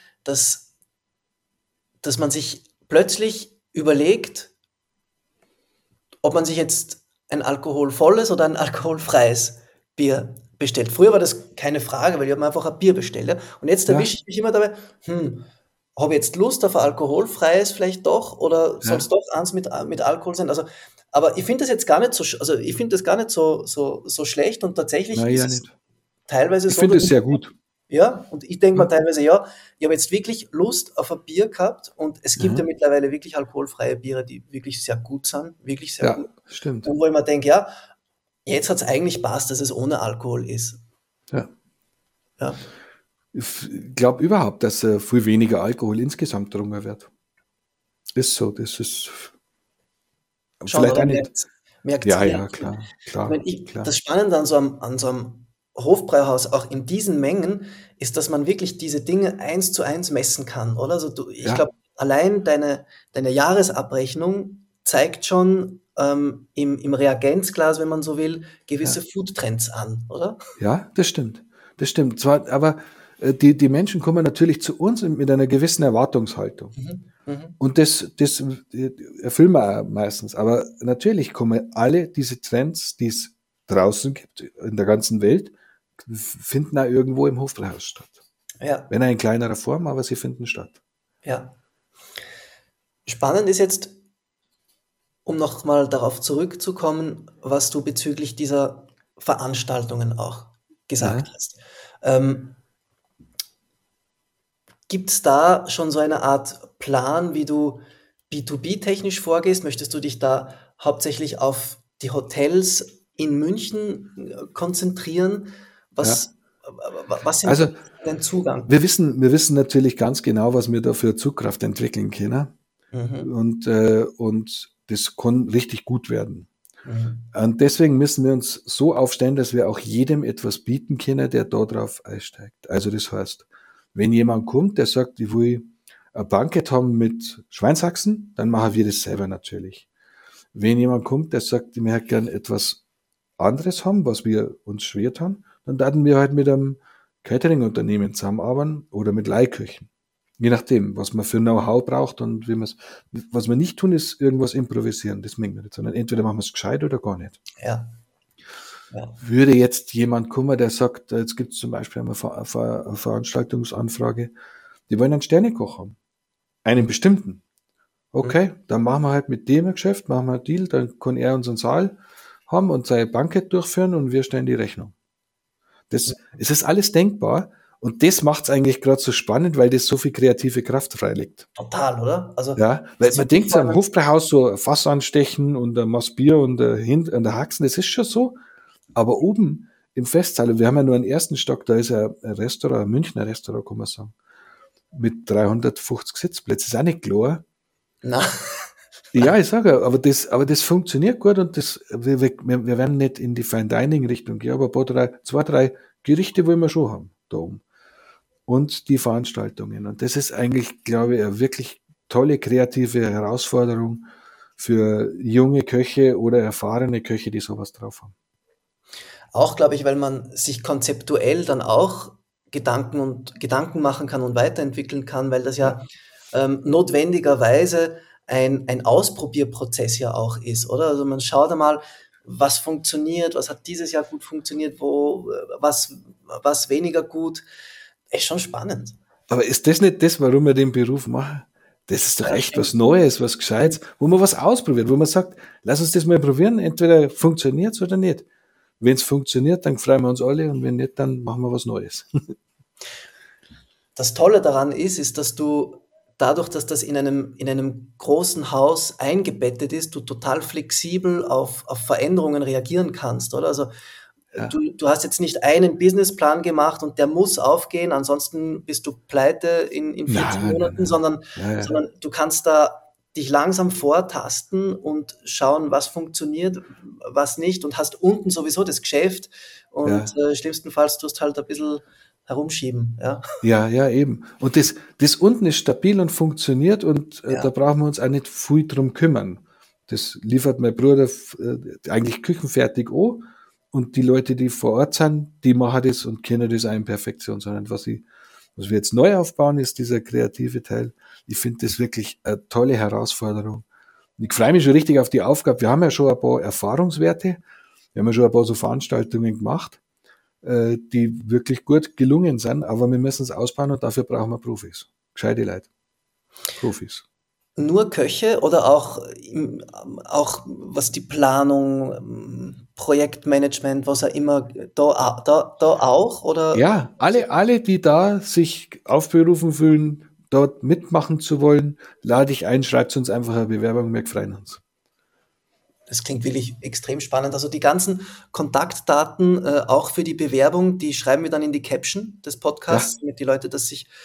dass man sich plötzlich überlegt, ob man sich jetzt ein alkoholvolles oder ein alkoholfreies Bier bestellt. Früher war das keine Frage, weil ich habe mir einfach ein Bier bestellt. Ja? Und jetzt Ja, erwische ich mich immer dabei, habe ich jetzt Lust auf ein alkoholfreies vielleicht doch, oder soll es ja. doch eins mit Alkohol sein? Also, aber ich finde das jetzt gar nicht so, also ich finde das gar nicht so schlecht, und tatsächlich Nein, ist ja es nicht. teilweise Ich so, finde dass es sehr gut. ja, und ich denke mir Hm? teilweise, ja, ich habe jetzt wirklich Lust auf ein Bier gehabt, und es gibt ja Mhm. mittlerweile wirklich alkoholfreie Biere, die wirklich sehr gut sind, wirklich sehr Ja, gut. stimmt. Und wo ich mir denke, ja, jetzt hat es eigentlich passt, dass es ohne Alkohol ist. Ja. Ja. Ich glaube überhaupt, dass viel weniger Alkohol insgesamt getrunken wird. Ist so, das ist Schon, vielleicht oder? auch nicht. Merkt's, Ja, ja, merkt's. klar, Ich meine, klar, klar. das Spannende an so einem Hofbräuhaus, auch in diesen Mengen, ist, dass man wirklich diese Dinge eins zu eins messen kann, oder? Also ich Ja, glaube, allein deine Jahresabrechnung zeigt schon im Reagenzglas, wenn man so will, gewisse ja, Foodtrends an, oder? ja, das stimmt. Das stimmt. Zwar, aber die Menschen kommen natürlich zu uns mit einer gewissen Erwartungshaltung. Mhm. Mhm. Und das erfüllen wir auch meistens. Aber natürlich kommen alle diese Trends, die es draußen gibt, in der ganzen Welt, finden auch irgendwo im Hofbräuhaus statt. Ja, Wenn auch in kleinerer Form, aber sie finden statt. ja. Spannend ist jetzt, um nochmal darauf zurückzukommen, was du bezüglich dieser Veranstaltungen auch gesagt Ja. hast. Ähm, Gibt es da schon so eine Art Plan, wie du B2B-technisch vorgehst? Möchtest du dich da hauptsächlich auf die Hotels in München konzentrieren? Ja. Was, was sind Also dein Zugang? wir wissen natürlich ganz genau, was wir da für Zugkraft entwickeln können. Mhm. Und das kann richtig gut werden. Mhm. Und deswegen müssen wir uns so aufstellen, dass wir auch jedem etwas bieten können, der da drauf einsteigt. Also das heißt, wenn jemand kommt, der sagt, ich will ein Bankett haben mit Schweinshaxen, dann machen wir das selber natürlich. Wenn jemand kommt, der sagt, ich möchte gern etwas anderes haben, was wir uns schwer haben, dann werden wir halt mit einem Catering-Unternehmen zusammenarbeiten oder mit Leihköchen. Je nachdem, was man für Know-how braucht und wie man es. Was wir nicht tun, ist irgendwas improvisieren. Das mögen wir nicht, sondern entweder machen wir es gescheit oder gar nicht. Ja, ja. Würde jetzt jemand kommen, der sagt, jetzt gibt es zum Beispiel eine Veranstaltungsanfrage, die wollen einen Sternekoch haben. Einen bestimmten. Mhm. Okay, dann machen wir halt mit dem ein Geschäft, machen wir einen Deal, dann kann er unseren Saal haben und sein Bankett durchführen und wir stellen die Rechnung. Es ist alles denkbar und das macht es eigentlich gerade so spannend, weil das so viel kreative Kraft freilegt. Total, oder? Also, Ja, weil das man sind denkt so vor am allem, Hofbräuhaus so ein Fass anstechen und ein Maß Bier und an der Haxen, das ist schon so. Aber oben im Festsaal, wir haben ja nur einen ersten Stock, da ist ein Restaurant, ein Münchner Restaurant, kann man sagen, mit 350 Sitzplätzen, ist auch nicht klar. na, Ja, ich sage, aber das funktioniert gut und wir werden nicht in die Fine Dining Richtung gehen, aber zwei, drei Gerichte wollen wir schon haben, da oben. Und die Veranstaltungen. Und das ist eigentlich, glaube ich, eine wirklich tolle kreative Herausforderung für junge Köche oder erfahrene Köche, die sowas drauf haben. auch, glaube ich, weil man sich konzeptuell dann auch Gedanken machen kann und weiterentwickeln kann, weil das ja Ja, notwendigerweise ein Ausprobierprozess ja auch ist, oder? Also man schaut einmal, was funktioniert, was hat dieses Jahr gut funktioniert, was weniger gut. Ist schon spannend. aber ist das nicht das, warum wir den Beruf machen? Das ist doch Ja, echt was stimmt. Neues, was Gescheites, wo man was ausprobiert, wo man sagt, lass uns das mal probieren, entweder funktioniert's oder nicht. Wenn es funktioniert, dann freuen wir uns alle und wenn nicht, dann machen wir was Neues. Das Tolle daran ist, dass du dadurch, dass das in einem großen Haus eingebettet ist, du total flexibel auf Veränderungen reagieren kannst, oder? Also Ja. du hast jetzt nicht einen Businessplan gemacht und der muss aufgehen, ansonsten bist du pleite in 14 Monaten, sondern du kannst da dich langsam vortasten und schauen, was funktioniert, was nicht, und hast unten sowieso das Geschäft und schlimmstenfalls tust halt ein bisschen herumschieben. Ja, eben. Und das unten ist stabil und funktioniert, und da brauchen wir uns auch nicht viel drum kümmern. Das liefert mein Bruder eigentlich küchenfertig an, und die Leute, die vor Ort sind, die machen das und kennen das auch in Perfektion. Sondern was wir jetzt neu aufbauen, ist dieser kreative Teil. Ich finde das wirklich eine tolle Herausforderung. Und ich freue mich schon richtig auf die Aufgabe. Wir haben ja schon ein paar Erfahrungswerte. Wir haben ja schon ein paar so Veranstaltungen gemacht, die wirklich gut gelungen sind, aber wir müssen es ausbauen, und dafür brauchen wir Profis. Gescheite Leute. Profis. Nur Köche oder auch was die Planung, Projektmanagement, was auch immer, da auch? Oder? Ja, alle, die da sich aufberufen fühlen, dort mitmachen zu wollen, lade ich ein, schreibt uns einfach eine Bewerbung, wir freuen uns. Das klingt wirklich extrem spannend. Also die ganzen Kontaktdaten, auch für die Bewerbung, die schreiben wir dann in die Caption des Podcasts, damit die Leute das sich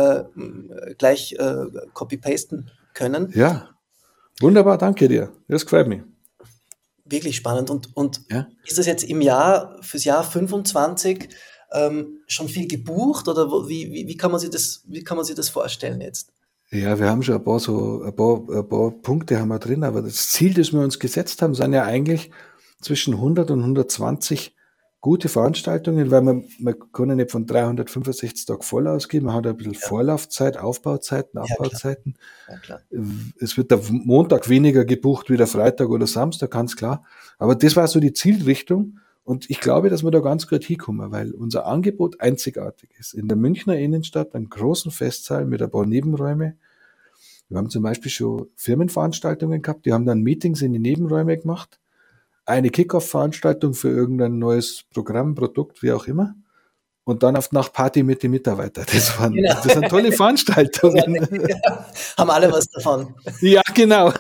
gleich copy-pasten können. Ja, wunderbar, danke dir. Das gefällt mir. Wirklich spannend. Und ist das jetzt fürs Jahr 25 schon viel gebucht, oder wie kann man sich das vorstellen jetzt? Ja, wir haben schon ein paar Punkte haben wir drin, aber das Ziel, das wir uns gesetzt haben, sind ja eigentlich zwischen 100 und 120 gute Veranstaltungen, weil man kann ja nicht von 365 Tagen voll ausgehen. Man hat ein bisschen Vorlaufzeit, Aufbauzeiten, Abbauzeiten. Ja, klar. Es wird der Montag weniger gebucht wie der Freitag oder Samstag, ganz klar. Aber das war so die Zielrichtung. Und ich glaube, dass wir da ganz gut hinkommen, weil unser Angebot einzigartig ist. In der Münchner Innenstadt, einen großen Festsaal mit ein paar Nebenräume. Wir haben zum Beispiel schon Firmenveranstaltungen gehabt, die haben dann Meetings in die Nebenräume gemacht. Eine Kick-Off-Veranstaltung für irgendein neues Programm, Produkt, wie auch immer. Und dann auf Nachtparty mit den Mitarbeitern. Das sind tolle Veranstaltungen. Haben alle was davon. Ja, genau.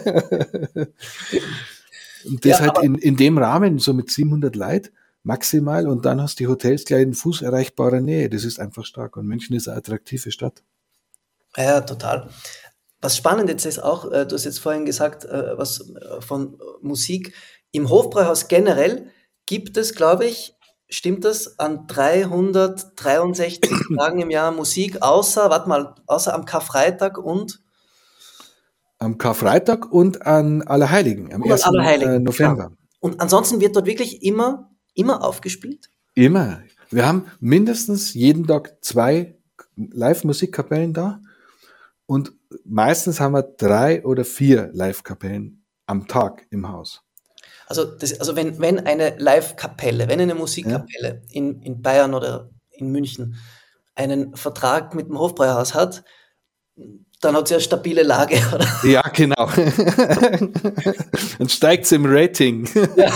Und das halt in dem Rahmen, so mit 700 Leuten maximal, und dann hast du die Hotels gleich in fußerreichbarer Nähe. Das ist einfach stark, und München ist eine attraktive Stadt. Ja, total. Was spannend jetzt ist auch, du hast jetzt vorhin gesagt, was von Musik. Im Hofbräuhaus generell gibt es, glaube ich, stimmt das, an 363 Tagen im Jahr Musik, außer am Karfreitag und? Am Karfreitag und an Allerheiligen, am 1. November. Klar. Und ansonsten wird dort wirklich immer aufgespielt? Immer. Wir haben mindestens jeden Tag 2 Live-Musikkapellen da, und meistens haben wir 3 oder 4 Live-Kapellen am Tag im Haus. Also wenn eine Live-Kapelle, wenn eine Musikkapelle in Bayern oder in München einen Vertrag mit dem Hofbräuhaus hat, dann hat sie eine stabile Lage, oder? Ja, genau. Dann steigt es im Rating. Ja.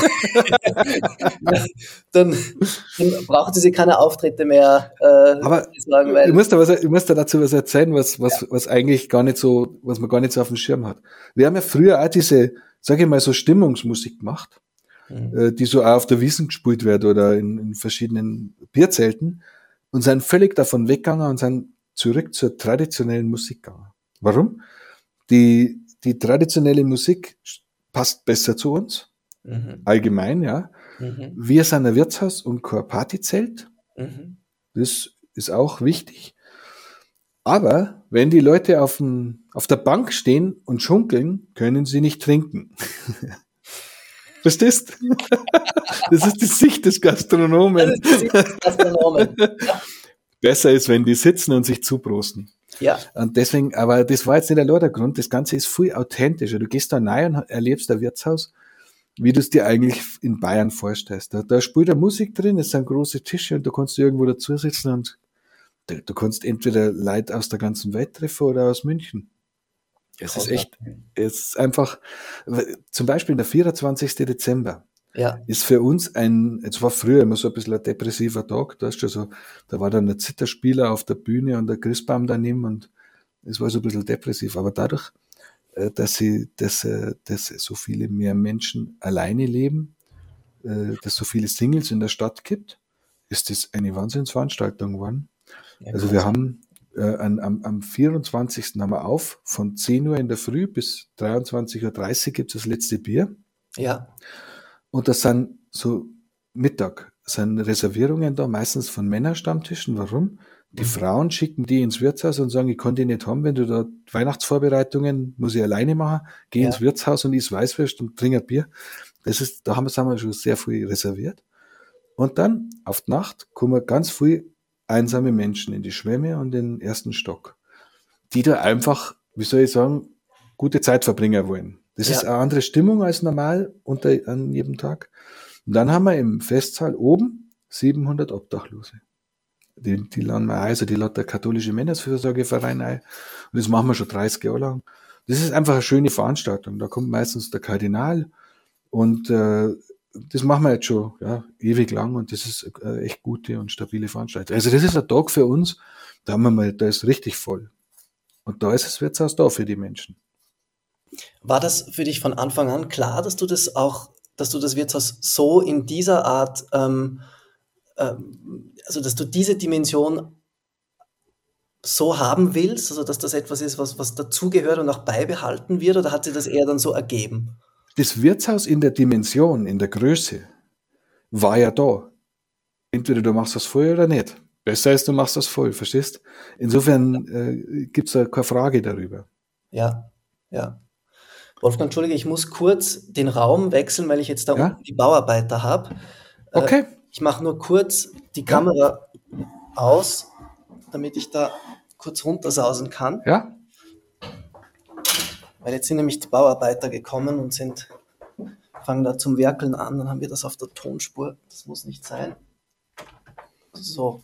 Dann braucht sie keine Auftritte mehr. Aber sagen, weil ich muss da dazu was erzählen, was eigentlich gar nicht so, was man gar nicht so auf dem Schirm hat. Wir haben ja früher auch diese, sage ich mal, so Stimmungsmusik gemacht, die so auch auf der Wiesn gespielt wird oder in verschiedenen Bierzelten, und sind völlig davon weggegangen und sind zurück zur traditionellen Musik gegangen. Warum? Die traditionelle Musik passt besser zu uns, allgemein, ja. Wir sind ein Wirtshaus und kein Partyzelt. Das ist auch wichtig. Aber wenn die Leute auf der Bank stehen und schunkeln, können sie nicht trinken. Verstehst? Das ist die Sicht des Gastronomen. Besser ist, wenn die sitzen und sich zuprosten. Ja. Und deswegen, aber das war jetzt nicht allein der Grund, das Ganze ist viel authentischer. Du gehst da rein und erlebst ein Wirtshaus, wie du es dir eigentlich in Bayern vorstellst. Da spielt eine Musik drin, es sind große Tische, und da kannst du irgendwo dazu sitzen, und du kannst entweder Leute aus der ganzen Welt treffen oder aus München. Es ist einfach, zum Beispiel der 24. Dezember. Ja. Ist für uns jetzt war früher immer so ein bisschen ein depressiver Tag, da war dann ein Zitterspieler auf der Bühne und der Christbaum daneben, und Es war so ein bisschen depressiv, aber dadurch, dass so viele mehr Menschen alleine leben, dass so viele Singles in der Stadt gibt, ist das eine Wahnsinnsveranstaltung geworden. Ja, Also wir haben am 24. haben wir auf, von 10 Uhr in der Früh bis 23:30 Uhr gibt es das letzte Bier. Ja. Und das sind so Mittag, sind Reservierungen da, meistens von Männerstammtischen. Warum? Die Frauen schicken die ins Wirtshaus und sagen, ich kann die nicht haben, wenn du da Weihnachtsvorbereitungen, muss ich alleine machen, geh ins Wirtshaus und isst Weißwürst und trink ein Bier. Da haben wir schon sehr viel reserviert. Und dann auf die Nacht kommen ganz viel einsame Menschen in die Schwemme und den ersten Stock, die da einfach, wie soll ich sagen, gute Zeit verbringen wollen. Das ist eine andere Stimmung als normal an jedem Tag. Und dann haben wir im Festsaal oben 700 Obdachlose. Die laden wir ein, also die lädt der katholische Männerfürsorgeverein ein. Und das machen wir schon 30 Jahre lang. Das ist einfach eine schöne Veranstaltung. Da kommt meistens der Kardinal und das machen wir jetzt schon ewig lang und das ist eine echt gute und stabile Veranstaltung. Also das ist ein Tag für uns, da ist richtig voll. Und da ist das Wirtshaus da für die Menschen. War das für dich von Anfang an klar, dass du das Wirtshaus so in dieser Art, also dass du diese Dimension so haben willst, also dass das etwas ist, was dazugehört und auch beibehalten wird, oder hat sich das eher dann so ergeben? Das Wirtshaus in der Dimension, in der Größe, war ja da. Entweder du machst das voll oder nicht. Besser ist, du machst das voll, verstehst? Insofern gibt es da keine Frage darüber. Ja. Wolfgang, Entschuldige, ich muss kurz den Raum wechseln, weil ich jetzt da unten die Bauarbeiter habe. Okay. Ich mache nur kurz die Kamera aus, damit ich da kurz runtersausen kann. Ja. Weil jetzt sind nämlich die Bauarbeiter gekommen und fangen da zum Werkeln an. Dann haben wir das auf der Tonspur. Das muss nicht sein. So.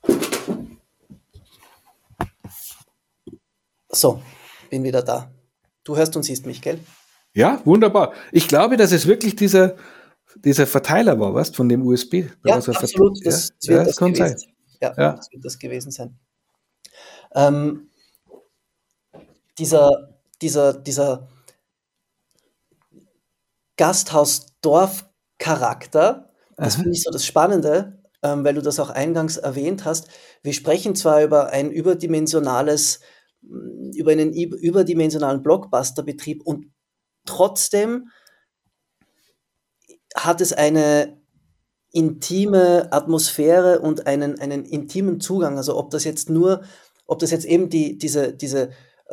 So, bin wieder da. Du hörst und siehst mich, gell? Ja, wunderbar. Ich glaube, dass es wirklich dieser Verteiler war, was, von dem USB. Ja, absolut. Das wird das gewesen sein. Ja, das wird das gewesen sein. Dieser Gasthaus-Dorf-Charakter, das finde ich so das Spannende, weil du das auch eingangs erwähnt hast. Wir sprechen zwar über einen überdimensionalen Blockbuster-Betrieb und trotzdem hat es eine intime Atmosphäre und einen intimen Zugang. Also ob das jetzt eben diese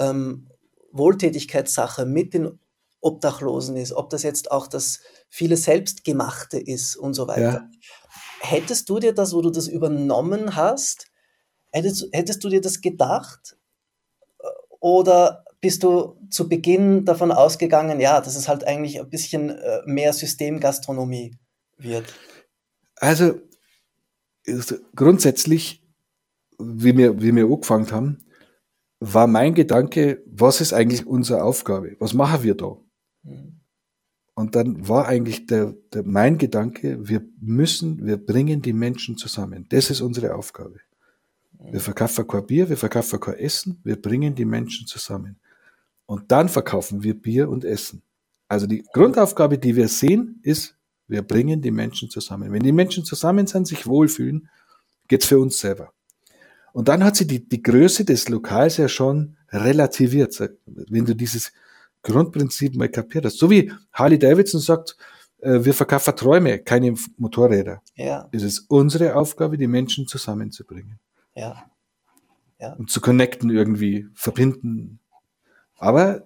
Wohltätigkeitssache mit den Obdachlosen ist, ob das jetzt auch das viele Selbstgemachte ist und so weiter. Ja. Hättest du dir das, wo du das übernommen hast, hättest du dir das gedacht? Oder bist du zu Beginn davon ausgegangen, dass es halt eigentlich ein bisschen mehr Systemgastronomie wird? Also grundsätzlich, wie wir angefangen haben, war mein Gedanke, was ist eigentlich unsere Aufgabe? Was machen wir da? Und dann war eigentlich mein Gedanke, wir bringen die Menschen zusammen. Das ist unsere Aufgabe. Wir verkaufen kein Bier, wir verkaufen kein Essen, wir bringen die Menschen zusammen. Und dann verkaufen wir Bier und Essen. Also die Grundaufgabe, die wir sehen, ist, wir bringen die Menschen zusammen. Wenn die Menschen zusammen sind, sich wohlfühlen, geht's für uns selber. Und dann hat sie die Größe des Lokals ja schon relativiert, wenn du dieses Grundprinzip mal kapiert hast. So wie Harley Davidson sagt, wir verkaufen Träume, keine Motorräder. Ja. Es ist unsere Aufgabe, die Menschen zusammenzubringen. Ja. Und zu connecten irgendwie, verbinden. Und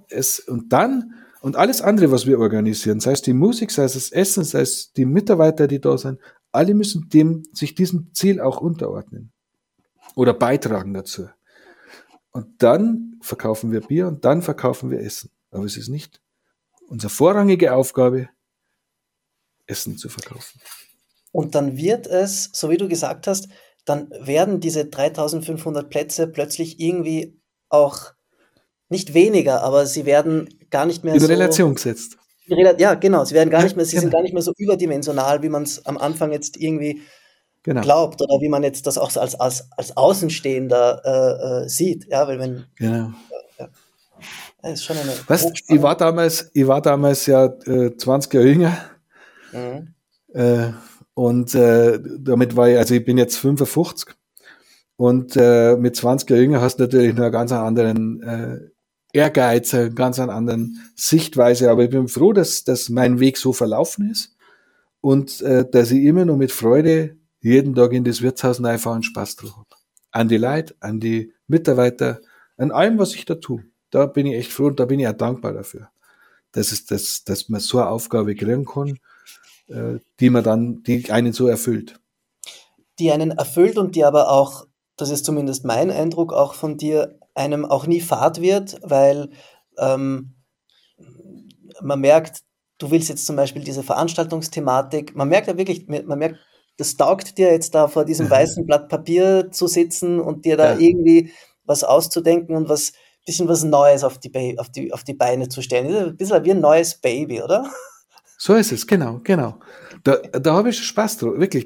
alles andere, was wir organisieren, sei es die Musik, sei es das Essen, sei es die Mitarbeiter, die da sind, alle müssen sich diesem Ziel auch unterordnen. Oder beitragen dazu. Und dann verkaufen wir Bier und dann verkaufen wir Essen. Aber es ist nicht unsere vorrangige Aufgabe, Essen zu verkaufen. Und dann wird es, so wie du gesagt hast, dann werden diese 3500 Plätze plötzlich irgendwie auch nicht weniger, aber sie werden gar nicht mehr in Relation gesetzt. Ja, genau. Sie werden sind gar nicht mehr so überdimensional, wie man es am Anfang jetzt irgendwie glaubt oder wie man jetzt das auch als Außenstehender sieht. Ja, weil wenn Das ist schon eine Weißt, ich war damals ja 20 Jahre jünger. Mhm. Und damit war ich, also ich bin jetzt 55 und mit 20 Jahren jünger hast du natürlich noch einen ganz anderen Ehrgeiz, eine ganz anderen Sichtweise, aber ich bin froh, dass mein Weg so verlaufen ist und dass ich immer noch mit Freude jeden Tag in das Wirtshaus reinfahre und Spaß drauf habe. An die Leute, an die Mitarbeiter, an allem, was ich da tue. Da bin ich echt froh und da bin ich auch dankbar dafür, dass man so eine Aufgabe kriegen kann, die einen so erfüllt. Die einen erfüllt und die aber auch, das ist zumindest mein Eindruck auch von dir, einem auch nie fad wird, weil man merkt, du willst jetzt zum Beispiel diese Veranstaltungsthematik, man merkt ja wirklich, man merkt, das taugt dir jetzt da vor diesem weißen Blatt Papier zu sitzen und dir da irgendwie was auszudenken und bisschen was Neues auf die Beine zu stellen. Das ist ein bisschen wie ein neues Baby, oder? So ist es, genau. Da habe ich schon Spaß drauf, wirklich.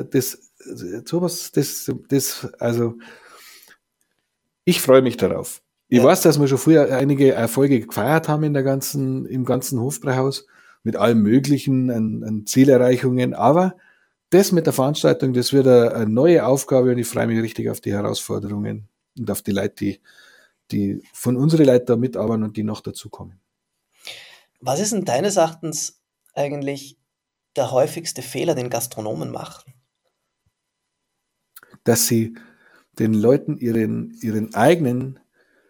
Also ich freue mich darauf. Ich weiß, dass wir schon früher einige Erfolge gefeiert haben im ganzen Hofbräuhaus mit allem Möglichen an Zielerreichungen, aber das mit der Veranstaltung, das wird eine neue Aufgabe und ich freue mich richtig auf die Herausforderungen und auf die Leute, die von unseren Leuten da mitarbeiten und die noch dazukommen. Was ist denn deines Erachtens eigentlich der häufigste Fehler, den Gastronomen machen? Dass sie den Leuten ihre eigenen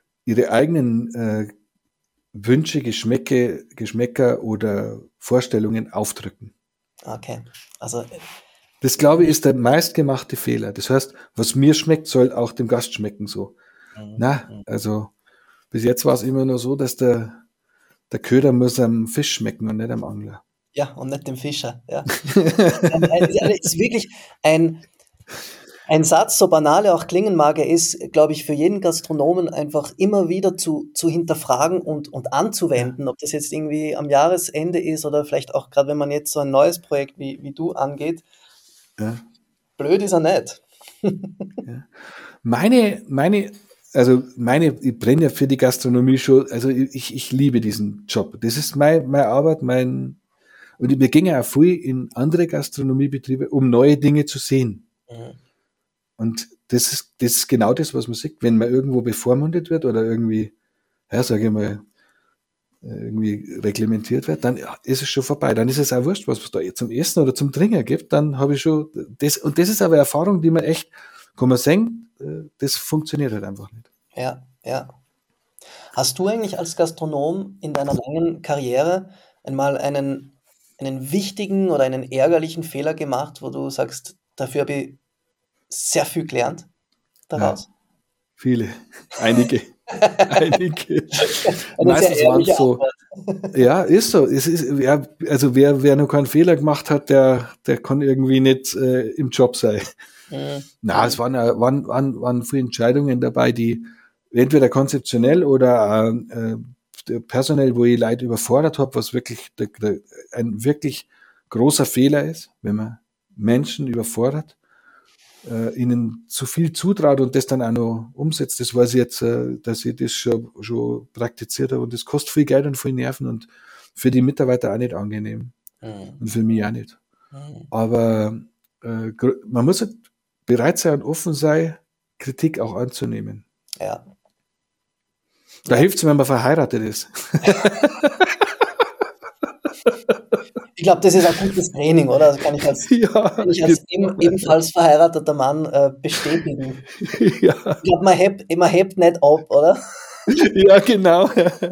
Wünsche, Geschmäcker oder Vorstellungen aufdrücken. Okay, also das, glaube ich, ist der meistgemachte Fehler. Das heißt, was mir schmeckt, soll auch dem Gast schmecken so. Also bis jetzt war es immer nur so, dass der Köder muss am Fisch schmecken und nicht am Angler. Ja, und nicht dem Fischer. Ja. ist wirklich ein Satz, so banal er auch klingen mag, er ist, glaube ich, für jeden Gastronomen einfach immer wieder zu hinterfragen und anzuwenden, ob das jetzt irgendwie am Jahresende ist oder vielleicht auch gerade, wenn man jetzt so ein neues Projekt wie du angeht. Ja. Blöd ist er nicht. Ja. Ich brenne ja für die Gastronomie schon, also ich liebe diesen Job. Das ist meine Arbeit, und wir gehen ja auch viel in andere Gastronomiebetriebe, um neue Dinge zu sehen. Mhm. Und das ist genau das, was man sieht, wenn man irgendwo bevormundet wird oder irgendwie, sage ich mal, irgendwie reglementiert wird, dann ist es schon vorbei. Dann ist es auch wurscht, was es da zum Essen oder zum Trinken gibt. Dann habe ich schon das, und das ist aber Erfahrung, die man echt, kann man sehen, das funktioniert halt einfach nicht. Ja. Hast du eigentlich als Gastronom in deiner langen Karriere einmal einen wichtigen oder einen ärgerlichen Fehler gemacht, wo du sagst, dafür habe ich sehr viel gelernt daraus? Ja, viele, einige. Meistens waren es so. Ja, ist so. Es ist, ja, also wer noch keinen Fehler gemacht hat, der kann irgendwie nicht im Job sein. Es waren viele Entscheidungen dabei, die entweder konzeptionell oder personell, wo ich Leute überfordert habe, was wirklich ein wirklich großer Fehler ist, wenn man Menschen überfordert, ihnen zu viel zutraut und das dann auch noch umsetzt. Das weiß ich jetzt, dass ich das schon praktiziert habe und das kostet viel Geld und viel Nerven und für die Mitarbeiter auch nicht angenehm und für mich auch nicht. Aber man muss halt bereit sein und offen sein, Kritik auch anzunehmen. Ja. Da hilft es, wenn man verheiratet ist. Ich glaube, das ist ein gutes Training, oder? Das kann ich als ebenfalls verheirateter Mann bestätigen. Ja. Ich glaube, man hebt nicht ab, oder? Ja, genau.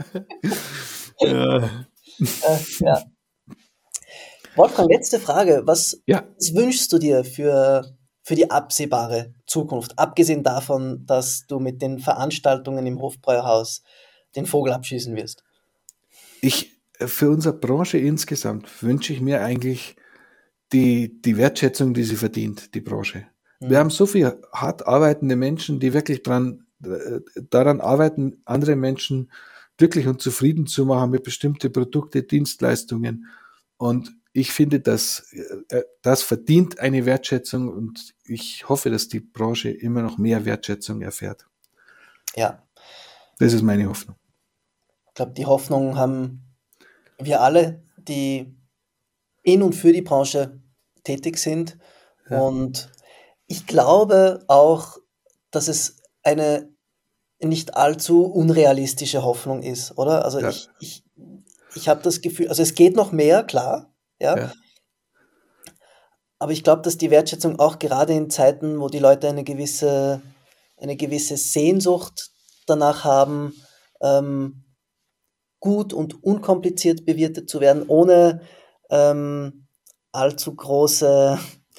Ja. Wolfgang, letzte Frage. Was wünschst du dir für die absehbare Zukunft? Abgesehen davon, dass du mit den Veranstaltungen im Hofbräuhaus den Vogel abschießen wirst. Für unsere Branche insgesamt wünsche ich mir eigentlich die Wertschätzung, die sie verdient, die Branche. Wir haben so viele hart arbeitende Menschen, die wirklich daran arbeiten, andere Menschen glücklich und zufrieden zu machen mit bestimmten Produkte, Dienstleistungen. Und ich finde, das verdient eine Wertschätzung und ich hoffe, dass die Branche immer noch mehr Wertschätzung erfährt. Ja. Das ist meine Hoffnung. glaube, die Hoffnung haben wir alle, die in und für die Branche tätig sind. Ja. Und ich glaube auch, dass es eine nicht allzu unrealistische Hoffnung ist, oder? Also ich habe das Gefühl, also es geht noch mehr, klar, ja. Aber ich glaube, dass die Wertschätzung auch gerade in Zeiten, wo die Leute eine gewisse Sehnsucht danach haben, gut und unkompliziert bewirtet zu werden, ohne allzu große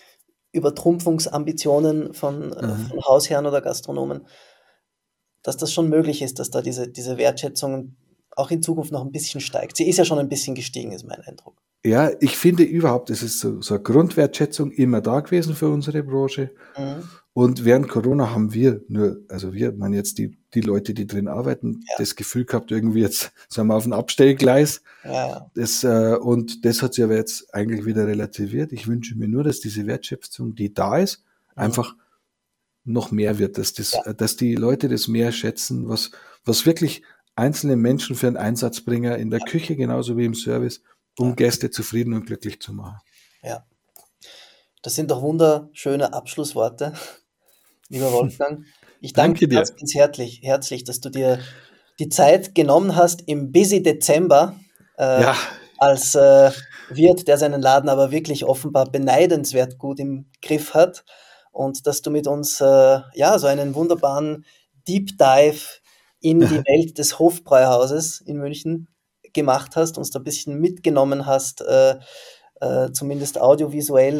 Übertrumpfungsambitionen von Hausherren oder Gastronomen, dass das schon möglich ist, dass da diese Wertschätzung auch in Zukunft noch ein bisschen steigt. Sie ist ja schon ein bisschen gestiegen, ist mein Eindruck. Ja, ich finde überhaupt, es ist so eine Grundwertschätzung immer da gewesen für unsere Branche. Und während Corona haben wir nur, also wir, man jetzt die Leute, die drin arbeiten, das Gefühl gehabt, irgendwie jetzt sind wir auf dem Abstellgleis. Ja. Und das hat sich aber jetzt eigentlich wieder relativiert. Ich wünsche mir nur, dass diese Wertschätzung, die da ist, einfach noch mehr wird, dass die Leute das mehr schätzen, was wirklich einzelne Menschen für einen Einsatzbringer in der Küche genauso wie im Service, um Gäste zufrieden und glücklich zu machen. Ja, das sind doch wunderschöne Abschlussworte, lieber Wolfgang. Ich danke dir ganz herzlich, dass du dir die Zeit genommen hast im busy Dezember als Wirt, der seinen Laden aber wirklich offenbar beneidenswert gut im Griff hat, und dass du mit uns so einen wunderbaren Deep Dive in die Welt des Hofbräuhauses in München gemacht hast, uns da ein bisschen mitgenommen hast, zumindest audiovisuell,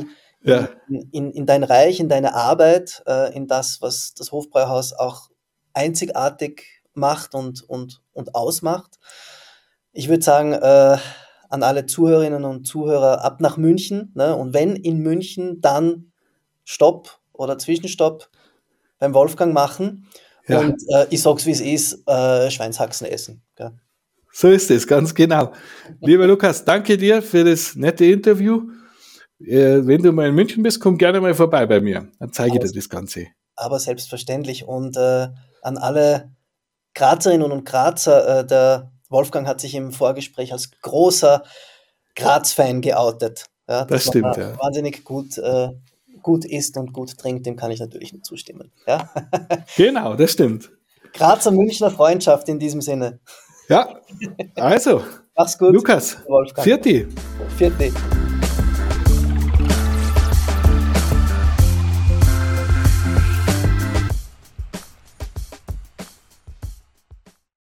in dein Reich, in deine Arbeit, in das, was das Hofbräuhaus auch einzigartig macht und ausmacht. Ich würde sagen, an alle Zuhörerinnen und Zuhörer, ab nach München, ne? Und wenn in München, dann Stopp oder Zwischenstopp beim Wolfgang machen. Ja. Und ich sag's, wie es ist, Schweinshaxen essen. Gell? So ist es, ganz genau. Lieber Lukas, danke dir für das nette Interview. Wenn du mal in München bist, komm gerne mal vorbei bei mir. Dann zeige ich dir das Ganze. Aber selbstverständlich. Und an alle Grazerinnen und Grazer, der Wolfgang hat sich im Vorgespräch als großer Graz-Fan geoutet. Ja, das stimmt, ja. Wahnsinnig gut isst und gut trinkt, dem kann ich natürlich nicht zustimmen. Ja? Genau, das stimmt. Grazer Münchner Freundschaft in diesem Sinne. Ja, also. Mach's gut. Lukas, Wolfgang. Vierte. Vierte.